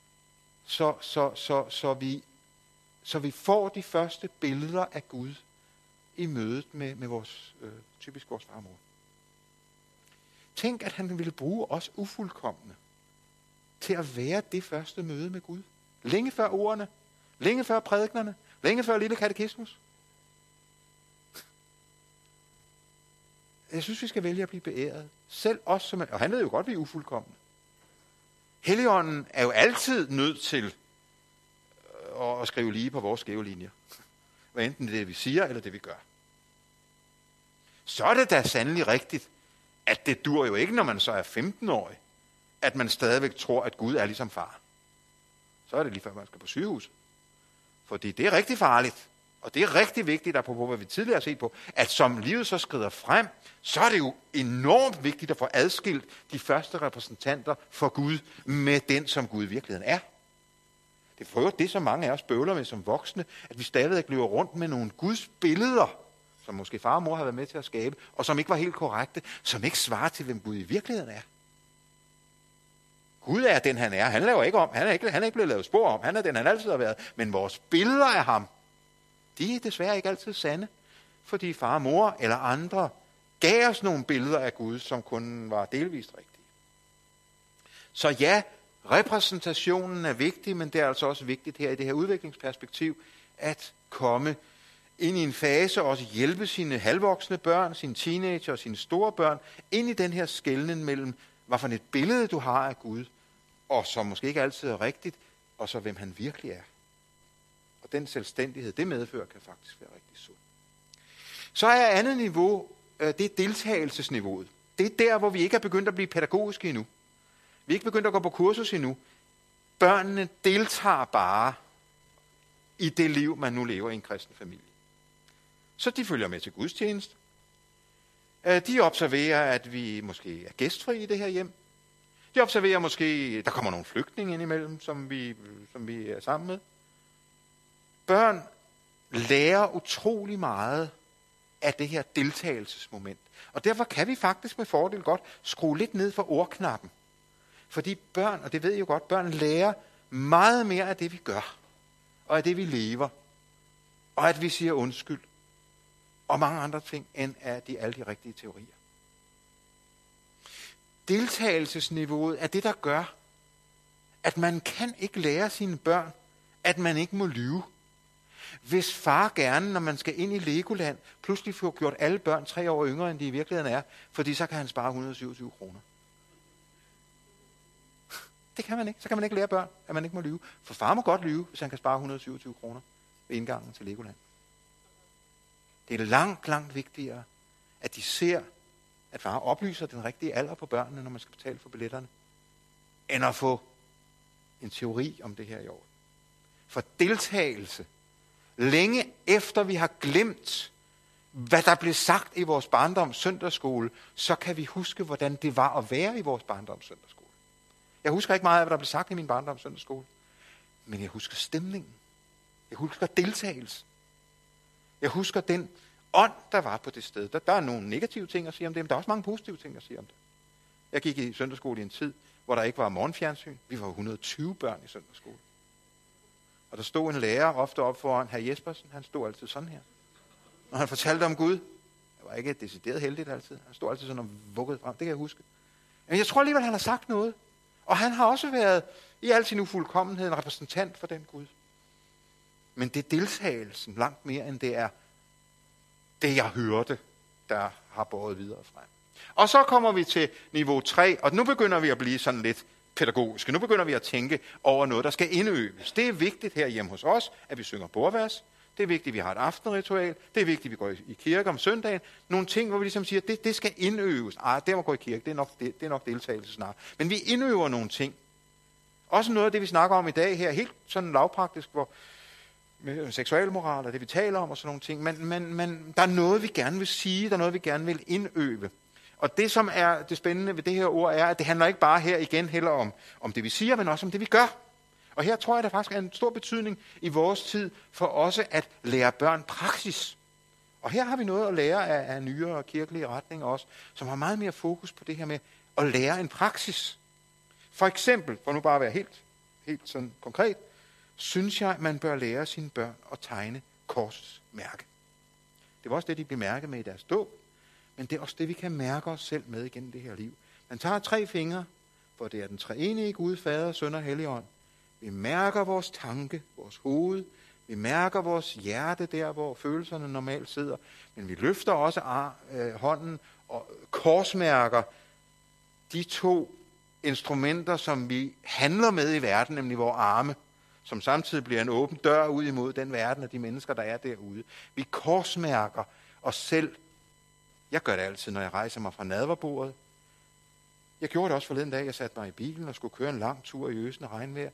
så vi får de første billeder af Gud i mødet med vores, typisk vores far og mor. Tænk, at han ville bruge os ufuldkomne til at være det første møde med Gud. Længe før ordene, længe før prædiknerne, længe før lille katekismus. Jeg synes, vi skal vælge at blive beæret. Selv os, som er, og han ved jo godt, vi er ufuldkomne. Helligånden er jo altid nødt til at skrive lige på vores skæve linjer. Hvad enten det vi siger, eller det vi gør. Så er det da sandelig rigtigt, at det dur jo ikke, når man så er 15-årig, at man stadigvæk tror, at Gud er ligesom far. Så er det lige før, man skal på sygehus. Fordi det er rigtig farligt. Og det er rigtig vigtigt, apropos hvad vi tidligere har set på, at som livet så skrider frem, så er det jo enormt vigtigt at få adskilt de første repræsentanter for Gud med den, som Gud i virkeligheden er. Det er det, som mange af os bøvler med som voksne, at vi stadigvæk løber rundt med nogle Guds billeder, som måske far og mor har været med til at skabe, og som ikke var helt korrekte, som ikke svarer til, hvem Gud i virkeligheden er. Gud er den, han er. Han laver ikke om. Han er ikke blevet lavet spor om. Han er den, han altid har været. Men vores billeder af ham, de er desværre ikke altid sande, fordi far og mor eller andre gav os nogle billeder af Gud, som kun var delvist rigtige. Så ja, repræsentationen er vigtig, men det er altså også vigtigt her i det her udviklingsperspektiv, at komme ind i en fase og også hjælpe sine halvvoksne børn, sine teenager og sine store børn, ind i den her skelnen mellem, hvad for et billede du har af Gud, og som måske ikke altid er rigtigt, og så hvem han virkelig er. Og den selvstændighed, det medfører, kan faktisk være rigtig sund. Så er andet niveau, det er deltagelsesniveauet. Det er der, hvor vi ikke er begyndt at blive pædagogiske endnu. Vi er ikke begyndt at gå på kursus endnu. Børnene deltager bare i det liv, man nu lever i en kristen familie. Så de følger med til gudstjeneste. De observerer, at vi måske er gæstfri i det her hjem. De observerer måske, der kommer nogle flygtninge ind imellem, som vi er sammen med. Børn lærer utrolig meget af det her deltagelsesmoment. Og derfor kan vi faktisk med fordel godt skrue lidt ned for ordknappen. Fordi børn, og det ved I jo godt, børn lærer meget mere af det, vi gør. Og af det, vi lever. Og at vi siger undskyld. Og mange andre ting, end af alle de rigtige teorier. Deltagelsesniveauet er det, der gør, at man kan ikke lære sine børn, at man ikke må lyve. Hvis far gerne, når man skal ind i Legoland, pludselig får gjort alle børn 3 år yngre, end de i virkeligheden er, fordi så kan han spare 127 kroner. Det kan man ikke. Så kan man ikke lære børn, at man ikke må lyve. For far må godt lyve, hvis han kan spare 127 kroner ved indgangen til Legoland. Det er langt, langt vigtigere, at de ser, at far oplyser den rigtige alder på børnene, når man skal betale for billetterne, end at få en teori om det her i år. For deltagelse, længe efter vi har glemt, hvad der blev sagt i vores barndoms søndagsskole, så kan vi huske, hvordan det var at være i vores barndoms søndagsskole. Jeg husker ikke meget af, hvad der blev sagt i min barndoms søndagsskole, men jeg husker stemningen. Jeg husker deltagelsen. Jeg husker den ånd, der var på det sted. Der er nogle negative ting at sige om det, men der er også mange positive ting at sige om det. Jeg gik i søndagsskole i en tid, hvor der ikke var morgenfjernsyn. Vi var 120 børn i søndagsskole. Og der stod en lærer ofte op foran hr. Jespersen. Han stod altid sådan her. Når han fortalte om Gud, det var ikke decideret heldigt altid. Han stod altid sådan og vuggede frem. Det kan jeg huske. Men jeg tror alligevel, han har sagt noget. Og han har også været i al sin ufuldkommenhed en repræsentant for den Gud. Men det er deltagelsen langt mere, end det er det, jeg hørte, der har båret videre frem. Og så kommer vi til niveau 3, og nu begynder vi at blive sådan lidt pædagogiske. Nu begynder vi at tænke over noget, der skal indøves. Det er vigtigt her hjemme hos os, at vi synger bordvers. Det er vigtigt, at vi har et aftenritual. Det er vigtigt, at vi går i kirke om søndagen. Nogle ting, hvor vi ligesom siger, at det skal indøves. Det må gå i kirke, det er nok deltagelse snart. Men vi indøver nogle ting. Også noget af det, vi snakker om i dag her, helt sådan lavpraktisk, hvor med seksualmoral og det, vi taler om og sådan nogle ting. Men der er noget, vi gerne vil sige, der er noget, vi gerne vil indøve. Og det, som er det spændende ved det her ord, er, at det handler ikke bare her igen heller om det, vi siger, men også om det, vi gør. Og her tror jeg, der faktisk er en stor betydning i vores tid for også at lære børn praksis. Og her har vi noget at lære af nyere kirkelige retninger også, som har meget mere fokus på det her med at lære en praksis. For eksempel, for nu bare at være helt sådan konkret, synes jeg, man bør lære sine børn at tegne korsets mærke. Det var også det, de blev mærket med i deres dåb, men det er også det, vi kan mærke os selv med igennem det her liv. Man tager 3 fingre, hvor det er den treenige Gud, Fader, Søn og Helligånd. Vi mærker vores tanke, vores hoved. Vi mærker vores hjerte der, hvor følelserne normalt sidder. Men vi løfter også hånden og korsmærker de 2 instrumenter, som vi handler med i verden, nemlig vores arme, som samtidig bliver en åben dør ud imod den verden og de mennesker, der er derude. Vi korsmærker os selv Jeg gør det altid, når jeg rejser mig fra nadverbordet. Jeg gjorde det også forleden dag. Jeg satte mig i bilen og skulle køre en lang tur i øsende regnvejr.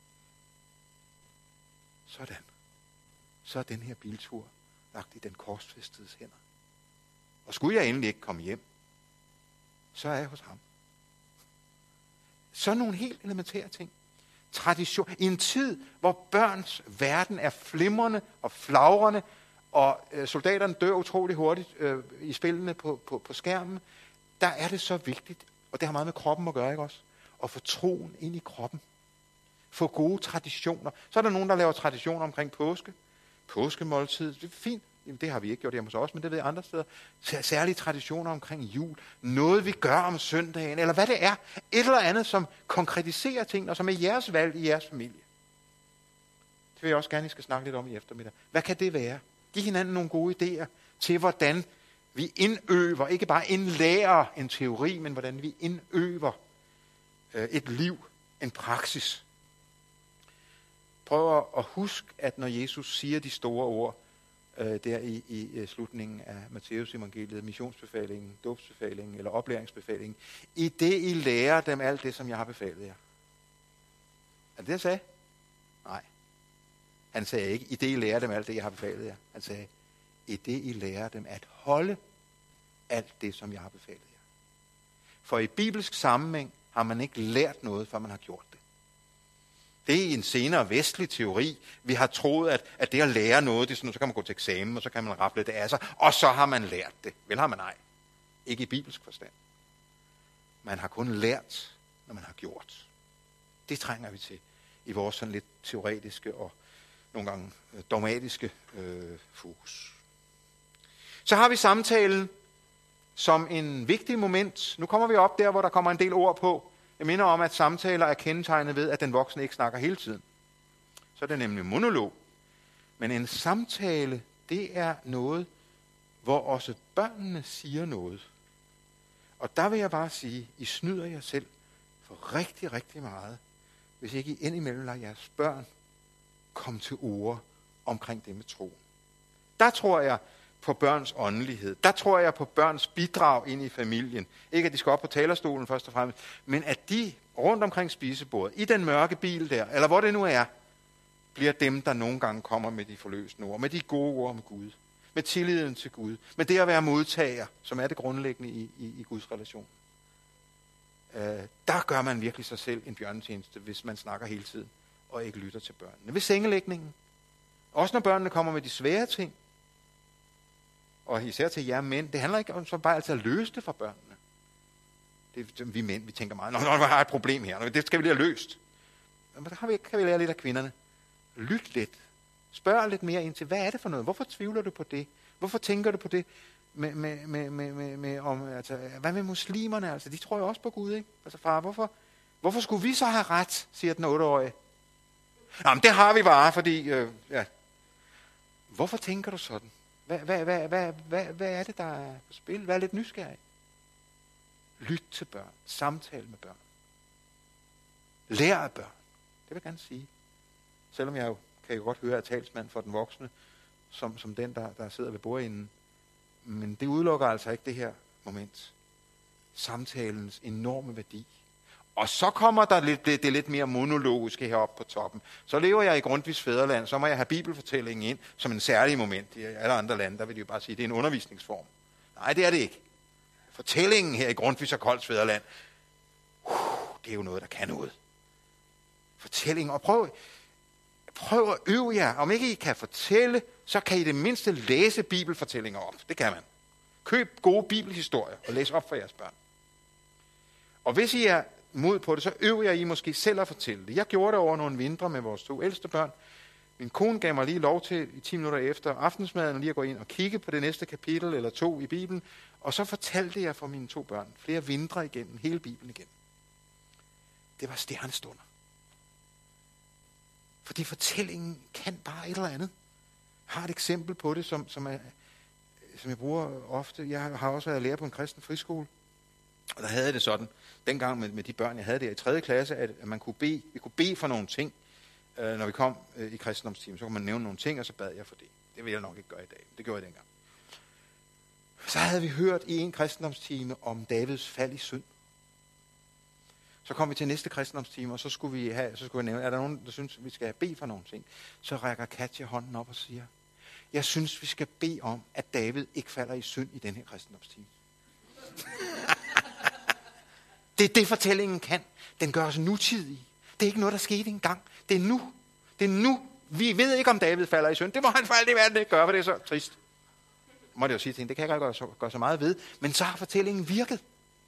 Sådan. Så er den her biltur lagt i den korsfæstedes hænder. Og skulle jeg endelig ikke komme hjem, så er jeg hos ham. Så nogle helt elementære ting. Tradition. I en tid, hvor børns verden er flimrende og flagrende, og soldaterne dør utrolig hurtigt i spillene på skærmen, der er det så vigtigt, og det har meget med kroppen at gøre, ikke også? At få troen ind i kroppen. Få gode traditioner. Så er der nogen, der laver traditioner omkring påske. Påskemåltid, det er fint. Jamen, det har vi ikke gjort hjemme hos os, men det ved jeg andre steder. Særlige traditioner omkring jul. Noget vi gør om søndagen, eller hvad det er. Et eller andet, som konkretiserer ting, og som er jeres valg i jeres familie. Det vil jeg også gerne, I skal snakke lidt om i eftermiddag. Hvad kan det være? Giv hinanden nogle gode idéer til, hvordan vi indøver, ikke bare indlærer en teori, men hvordan vi indøver et liv, en praksis. Prøv at huske, at når Jesus siger de store ord, der i slutningen af Matteus evangeliet, missionsbefalingen, dåbsbefalingen eller oplæringsbefalingen, i det I lærer dem alt det, som jeg har befalet jer. Er det det, jeg sagde? Nej. Han sagde ikke, i det I lærer dem alt det, jeg har befalet jer. Han sagde, i det I lærer dem at holde alt det, som jeg har befalet jer. For i bibelsk sammenhæng har man ikke lært noget, før man har gjort det. Det er en senere vestlig teori. Vi har troet, at det at lære noget, det er sådan, så kan man gå til eksamen, og så kan man rafle det af sig, og så har man lært det. Vel har man ej. Ikke i bibelsk forstand. Man har kun lært, når man har gjort. Det trænger vi til i vores sådan lidt teoretiske og nogle gange dogmatiske fokus. Så har vi samtalen som en vigtig moment. Nu kommer vi op der, hvor der kommer en del ord på. Jeg minder om, at samtaler er kendetegnet ved, at den voksne ikke snakker hele tiden. Så er det nemlig monolog. Men en samtale, det er noget, hvor også børnene siger noget. Og der vil jeg bare sige, I snyder jer selv for rigtig, rigtig meget, hvis ikke I indimellem lader jeres børn komme til ord omkring det med tro. Der tror jeg på børns åndelighed. Der tror jeg på børns bidrag ind i familien. Ikke at de skal op på talerstolen først og fremmest, men at de rundt omkring spisebordet, i den mørke bil der, eller hvor det nu er, bliver dem, der nogle gange kommer med de forløsende ord, med de gode ord om Gud, med tilliden til Gud, med det at være modtager, som er det grundlæggende i Guds relation. Der gør man virkelig sig selv en bjørnetjeneste, hvis man snakker hele tiden og ikke lytter til børnene. Ved sengelægningen, også når børnene kommer med de svære ting, og især til jer mænd, det handler ikke om så bare altid at løse det for børnene. Vi mænd, vi tænker meget, når vi har et problem her, det skal vi lige have løst. Men der kan vi lære lidt af kvinderne. Lyt lidt. Spørg lidt mere ind til, hvad er det for noget? Hvorfor tvivler du på det? Hvorfor tænker du på det? Hvad med muslimerne? Altså, de tror jo også på Gud, ikke? Altså far, hvorfor skulle vi så have ret, siger den 8-årige. Jamen, det har vi bare, fordi... Hvorfor tænker du sådan? Hvad er det, der er på spil? Hvad er lidt nysgerrig? Lyt til børn. Samtale med børn. Lær af børn. Det vil jeg gerne sige. Selvom jeg jo kan godt høre, at talsmand for den voksne, som den, der sidder ved bordenden. Men det udelukker altså ikke det her moment. Samtalens enorme værdi. Og så kommer der det lidt mere monologiske heroppe på toppen. Så lever jeg i Grundtvigs fædreland, så må jeg have bibelfortællingen ind som en særlig moment. I alle andre lande, der vil de jo bare sige, at det er en undervisningsform. Nej, det er det ikke. Fortællingen her i Grundtvigs og Kolds fædreland, det er jo noget, der kan noget. Fortællingen, og prøv at øve jer. Om ikke I kan fortælle, så kan I det mindste læse bibelfortællinger op. Det kan man. Køb gode bibelhistorier og læs op for jeres børn. Og hvis I er mod på det, så øver jeg I måske selv at fortælle det. Jeg gjorde det over nogle vintre med vores 2 ældste børn. Min kone gav mig lige lov til i 10 minutter efter aftensmaden lige at gå ind og kigge på det næste kapitel eller 2 i Bibelen. Og så fortalte jeg for mine 2 børn flere vintre igennem, hele Bibelen igennem. Det var stjernestunder. Fordi fortællingen kan bare et eller andet. Jeg har et eksempel på det, som jeg bruger ofte. Jeg har også været lærer på en kristen friskole. Og der havde jeg det sådan, dengang med de børn, jeg havde der i 3. klasse, at vi kunne bede for nogle ting, når vi kom i kristendomstimen. Så kunne man nævne nogle ting, og så bad jeg for det. Det vil jeg nok ikke gøre i dag. Det gjorde jeg dengang. Så havde vi hørt i en kristendomstime om Davids fald i synd. Så kom vi til næste kristendomstime, og så skulle vi nævne, er der nogen, der synes, vi skal bede for nogle ting? Så rækker Katja hånden op og siger, jeg synes, vi skal bede om, at David ikke falder i synd i den her kristendomstime. Det er det, fortællingen kan. Den gør os nutidige. Det er ikke noget, der skete engang. Det er nu. Det er nu. Vi ved ikke, om David falder i synd. Det må han for alt i verden ikke gøre, for det er så trist. Må det jo sige til hende, det kan jeg ikke gøre så meget ved. Men så har fortællingen virket.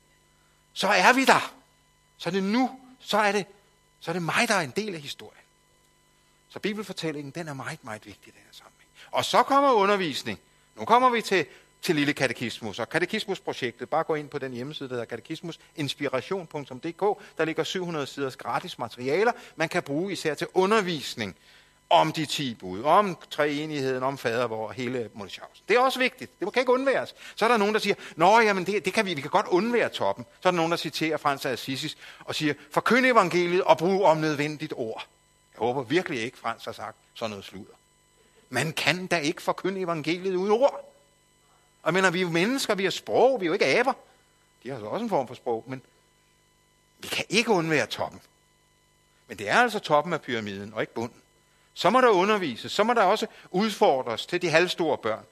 Så er vi der. Så er det nu. Så er det mig, der er en del af historien. Så bibelfortællingen, den er meget, meget vigtig i den her sammenhæng. Og så kommer undervisning. Nu kommer vi til lille katekismus. Og katekismusprojektet, bare gå ind på den hjemmeside, der hedder katekismusinspiration.dk. Der ligger 700 siders gratis materialer, man kan bruge især til undervisning om de 10 bud, om treenigheden, om fadervor og hele Molschaus. Det er også vigtigt. Det kan ikke undværes. Så er der nogen, der siger, nå, jamen det kan vi kan godt undvære toppen. Så er der nogen, der citerer Frans af Assisi og siger, forkynd evangeliet og brug om nødvendigt ord. Jeg håber virkelig ikke, Frans har sagt sådan noget sludder. Man kan da ikke forkynde evangeliet uden ord. Og jeg mener, vi er jo mennesker, vi har sprog, vi er jo ikke aber. De har så også en form for sprog, men vi kan ikke undvære toppen. Men det er altså toppen af pyramiden, og ikke bunden. Så må der undervises, så må der også udfordres til de halvstore børn.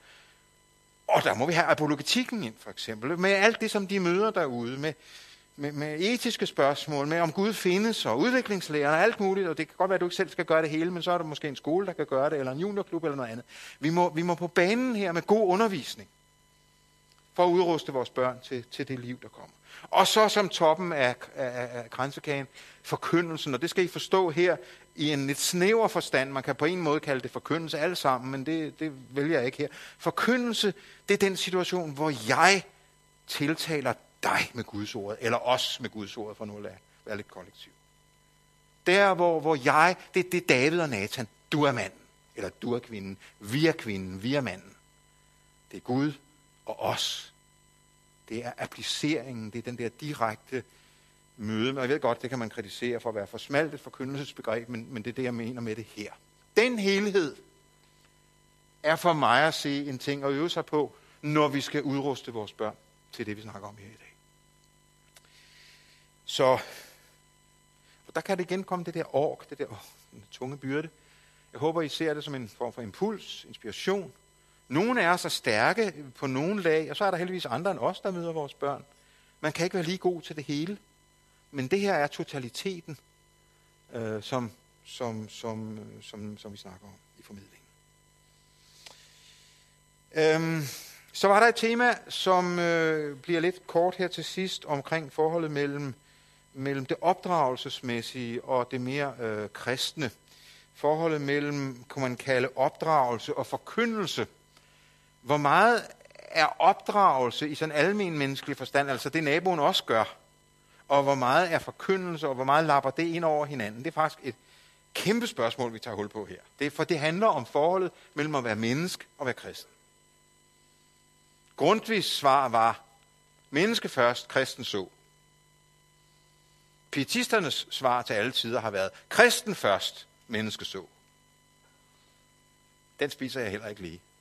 Og der må vi have apologetikken ind, for eksempel, med alt det, som de møder derude, med etiske spørgsmål, med om Gud findes, og udviklingslærer og alt muligt, og det kan godt være, at du ikke selv skal gøre det hele, men så er der måske en skole, der kan gøre det, eller en juniorklub eller noget andet. Vi må på banen her med god undervisning, for at udruste vores børn til det liv, der kommer. Og så som toppen af kransekagen, forkyndelsen, og det skal I forstå her i en lidt snæver forstand. Man kan på en måde kalde det forkyndelse alle sammen, men det vælger jeg ikke her. Forkyndelse, det er den situation, hvor jeg tiltaler dig med Guds ord, eller os med Guds ord, for nu at være lidt kollektiv. Der, hvor jeg, det er David og Nathan. Du er manden, eller du er kvinden. Vi er kvinden, vi er manden. Det er Gud og os. Det er appliceringen, det er den der direkte møde. Og jeg ved godt, det kan man kritisere for at være for smalt et forkyndelsesbegreb, men det er det, jeg mener med det her. Den helhed er for mig at se en ting at øve sig på, når vi skal udruste vores børn til det, vi snakker om her i dag. Så der kan det igen komme det der ork, det der den tunge byrde. Jeg håber, I ser det som en form for impuls, inspiration. Nogle af os er stærke på nogle lag, og så er der heldigvis andre end os, der møder vores børn. Man kan ikke være lige god til det hele. Men det her er totaliteten, som vi snakker om i formidlingen. Så var der et tema, som bliver lidt kort her til sidst, omkring forholdet mellem det opdragelsesmæssige og det mere kristne. Forholdet mellem, kan man kalde, opdragelse og forkyndelse. Hvor meget er opdragelse i sådan almen menneskelig forstand, altså det naboen også gør, og hvor meget er forkyndelse, og hvor meget lapper det ind over hinanden? Det er faktisk et kæmpe spørgsmål, vi tager hul på her. For det handler om forholdet mellem at være menneske og være kristen. Grundtvigs svar var, menneske først, kristen så. Pietisternes svar til alle tider har været, kristen først, menneske så. Den spiser jeg heller ikke lige.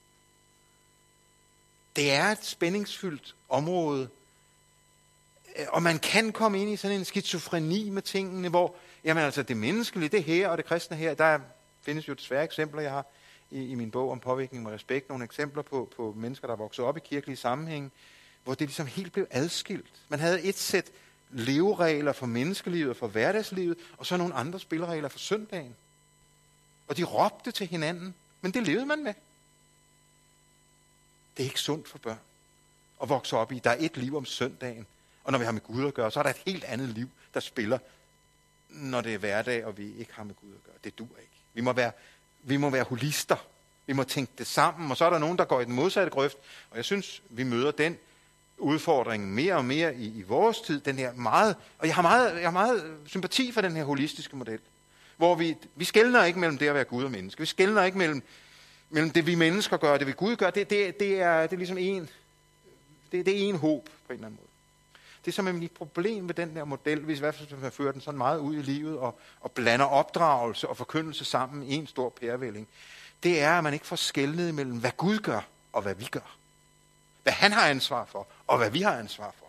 Det er et spændingsfyldt område, og man kan komme ind i sådan en skizofreni med tingene, hvor jamen altså det menneskelige, det her og det kristne her, der findes jo desværre eksempler, jeg har i min bog om påvirkning med respekt, nogle eksempler på mennesker, der er vokset op i kirkelige sammenhæng, hvor det ligesom helt blev adskilt. Man havde et sæt leveregler for menneskelivet og for hverdagslivet, og så nogle andre spilleregler for søndagen. Og de råbte til hinanden, men det levede man med. Det er ikke sundt for børn at vokse op i. Der er et liv om søndagen, og når vi har med Gud at gøre, så er der et helt andet liv, der spiller, når det er hverdag, og vi ikke har med Gud at gøre. Det duer ikke. Vi må være holister. Vi må tænke det sammen, og så er der nogen, der går i den modsatte grøft, og jeg synes, vi møder den udfordring mere og mere i vores tid, den her meget, og jeg har meget sympati for den her holistiske model, hvor vi skelner ikke mellem det at være Gud og menneske. Vi skelner ikke mellem det, vi mennesker gør, og det, vi Gud gør. Det er ligesom det er en håb på en eller anden måde. Det som er mit problem med den der model, hvis i hvert fald man fører den sådan meget ud i livet og blander opdragelse og forkyndelse sammen i en stor pærevælling, det er, at man ikke får skelnet mellem, hvad Gud gør og hvad vi gør. Hvad han har ansvar for, og hvad vi har ansvar for.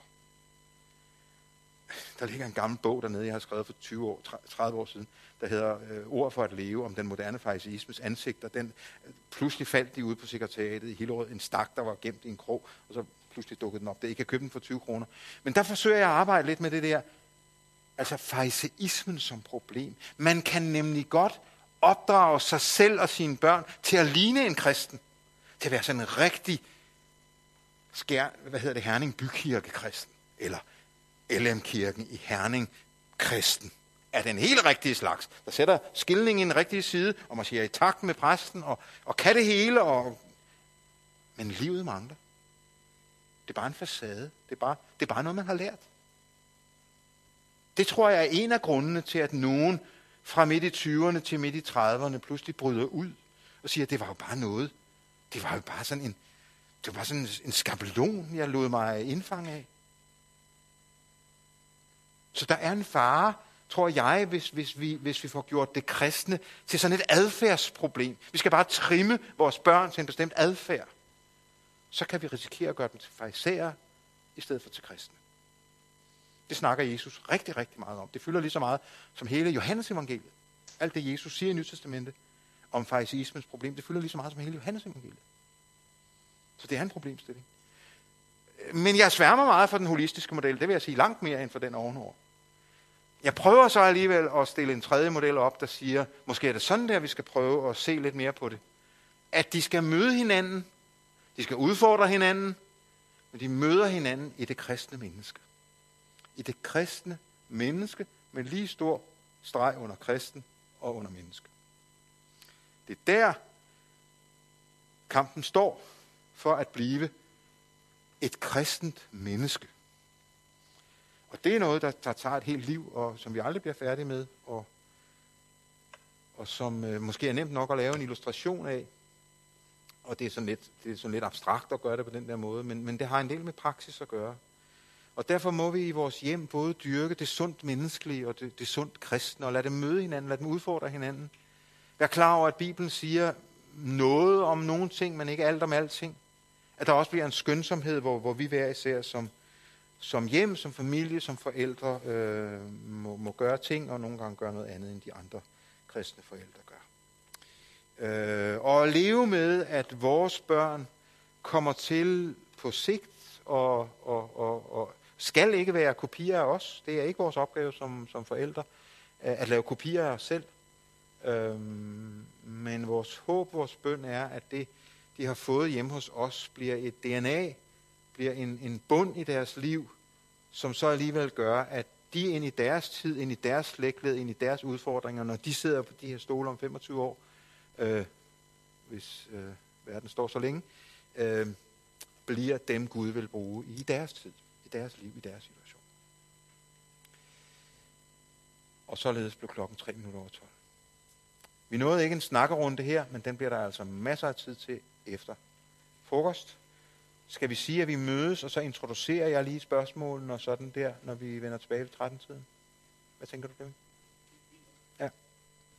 Der ligger en gammel bog dernede, jeg har skrevet for 30 år siden, der hedder Ord for at leve, om den moderne farisismes ansigt, og den pludselig faldt de ude på sekretariatet i Hillerød, en stak, der var gemt i en krog, og så pludselig dukkede den op. Det ikke kan købe den for 20 kroner. Men der forsøger jeg at arbejde lidt med det der, altså fariseismen som problem. Man kan nemlig godt opdrage sig selv og sine børn til at ligne en kristen, til at være sådan en rigtig Herning Bykirke-kristen, eller LM-kirken i Herning kristen, er den helt rigtige slags, der sætter skilningen i den rigtige side, og man siger i takt med præsten, og kan det hele, men livet mangler. Det er bare en facade. Det er bare noget, man har lært. Det tror jeg er en af grundene til, at nogen fra midt i 20'erne til midt i 30'erne pludselig bryder ud og siger, at det var jo bare noget. Det var jo bare sådan en skabelon, jeg lod mig indfange af. Så der er en fare, tror jeg, hvis vi får gjort det kristne til sådan et adfærdsproblem. Vi skal bare trimme vores børn til en bestemt adfærd. Så kan vi risikere at gøre dem til farisæer i stedet for til kristne. Det snakker Jesus rigtig, rigtig meget om. Det fylder lige så meget som hele Johannes evangeliet. Alt det, Jesus siger i Nyt Testamentet om fariseismens problem, det fylder lige så meget som hele Johannes evangeliet. Så det er en problemstilling. Men jeg sværmer meget for den holistiske model. Det vil jeg sige langt mere end for den ovenover. Jeg prøver så alligevel at stille en tredje model op, der siger, måske er det sådan der, vi skal prøve at se lidt mere på det. At de skal møde hinanden, de skal udfordre hinanden, men de møder hinanden i det kristne menneske. I det kristne menneske med lige stor streg under kristen og under menneske. Det er der, kampen står for at blive et kristent menneske. Og det er noget, der tager et helt liv, og som vi aldrig bliver færdige med, og som måske er nemt nok at lave en illustration af. Og det er sådan lidt abstrakt at gøre det på den der måde, men det har en del med praksis at gøre. Og derfor må vi i vores hjem både dyrke det sundt menneskelige og det sundt kristne, og lade dem møde hinanden, lade dem udfordre hinanden. Vær klar over, at Bibelen siger noget om nogle ting, men ikke alt om alting. At der også bliver en skønsomhed, hvor vi hver især som hjem, som familie, som forældre må gøre ting, og nogle gange gøre noget andet, end de andre kristne forældre gør. Og at leve med, at vores børn kommer til på sigt og skal ikke være kopier af os. Det er ikke vores opgave som forældre at lave kopier af os selv. Men vores håb, vores bøn er, at det, de har fået hjemme hos os, bliver et DNA, bliver en bund i deres liv, som så alligevel gør, at de ind i deres tid, ind i deres slægtled, ind i deres udfordringer, når de sidder på de her stole om 25 år, hvis verden står så længe, bliver dem Gud vil bruge i deres tid, i deres liv, i deres situation. Og således blev klokken 3 minutter over 12. Vi nåede ikke en snakkerunde her, men den bliver der altså masser af tid til efter frokost. Skal vi sige, at vi mødes, og så introducerer jeg lige spørgsmålene og sådan der, når vi vender tilbage ved 13-tiden? Hvad tænker du, Kevin?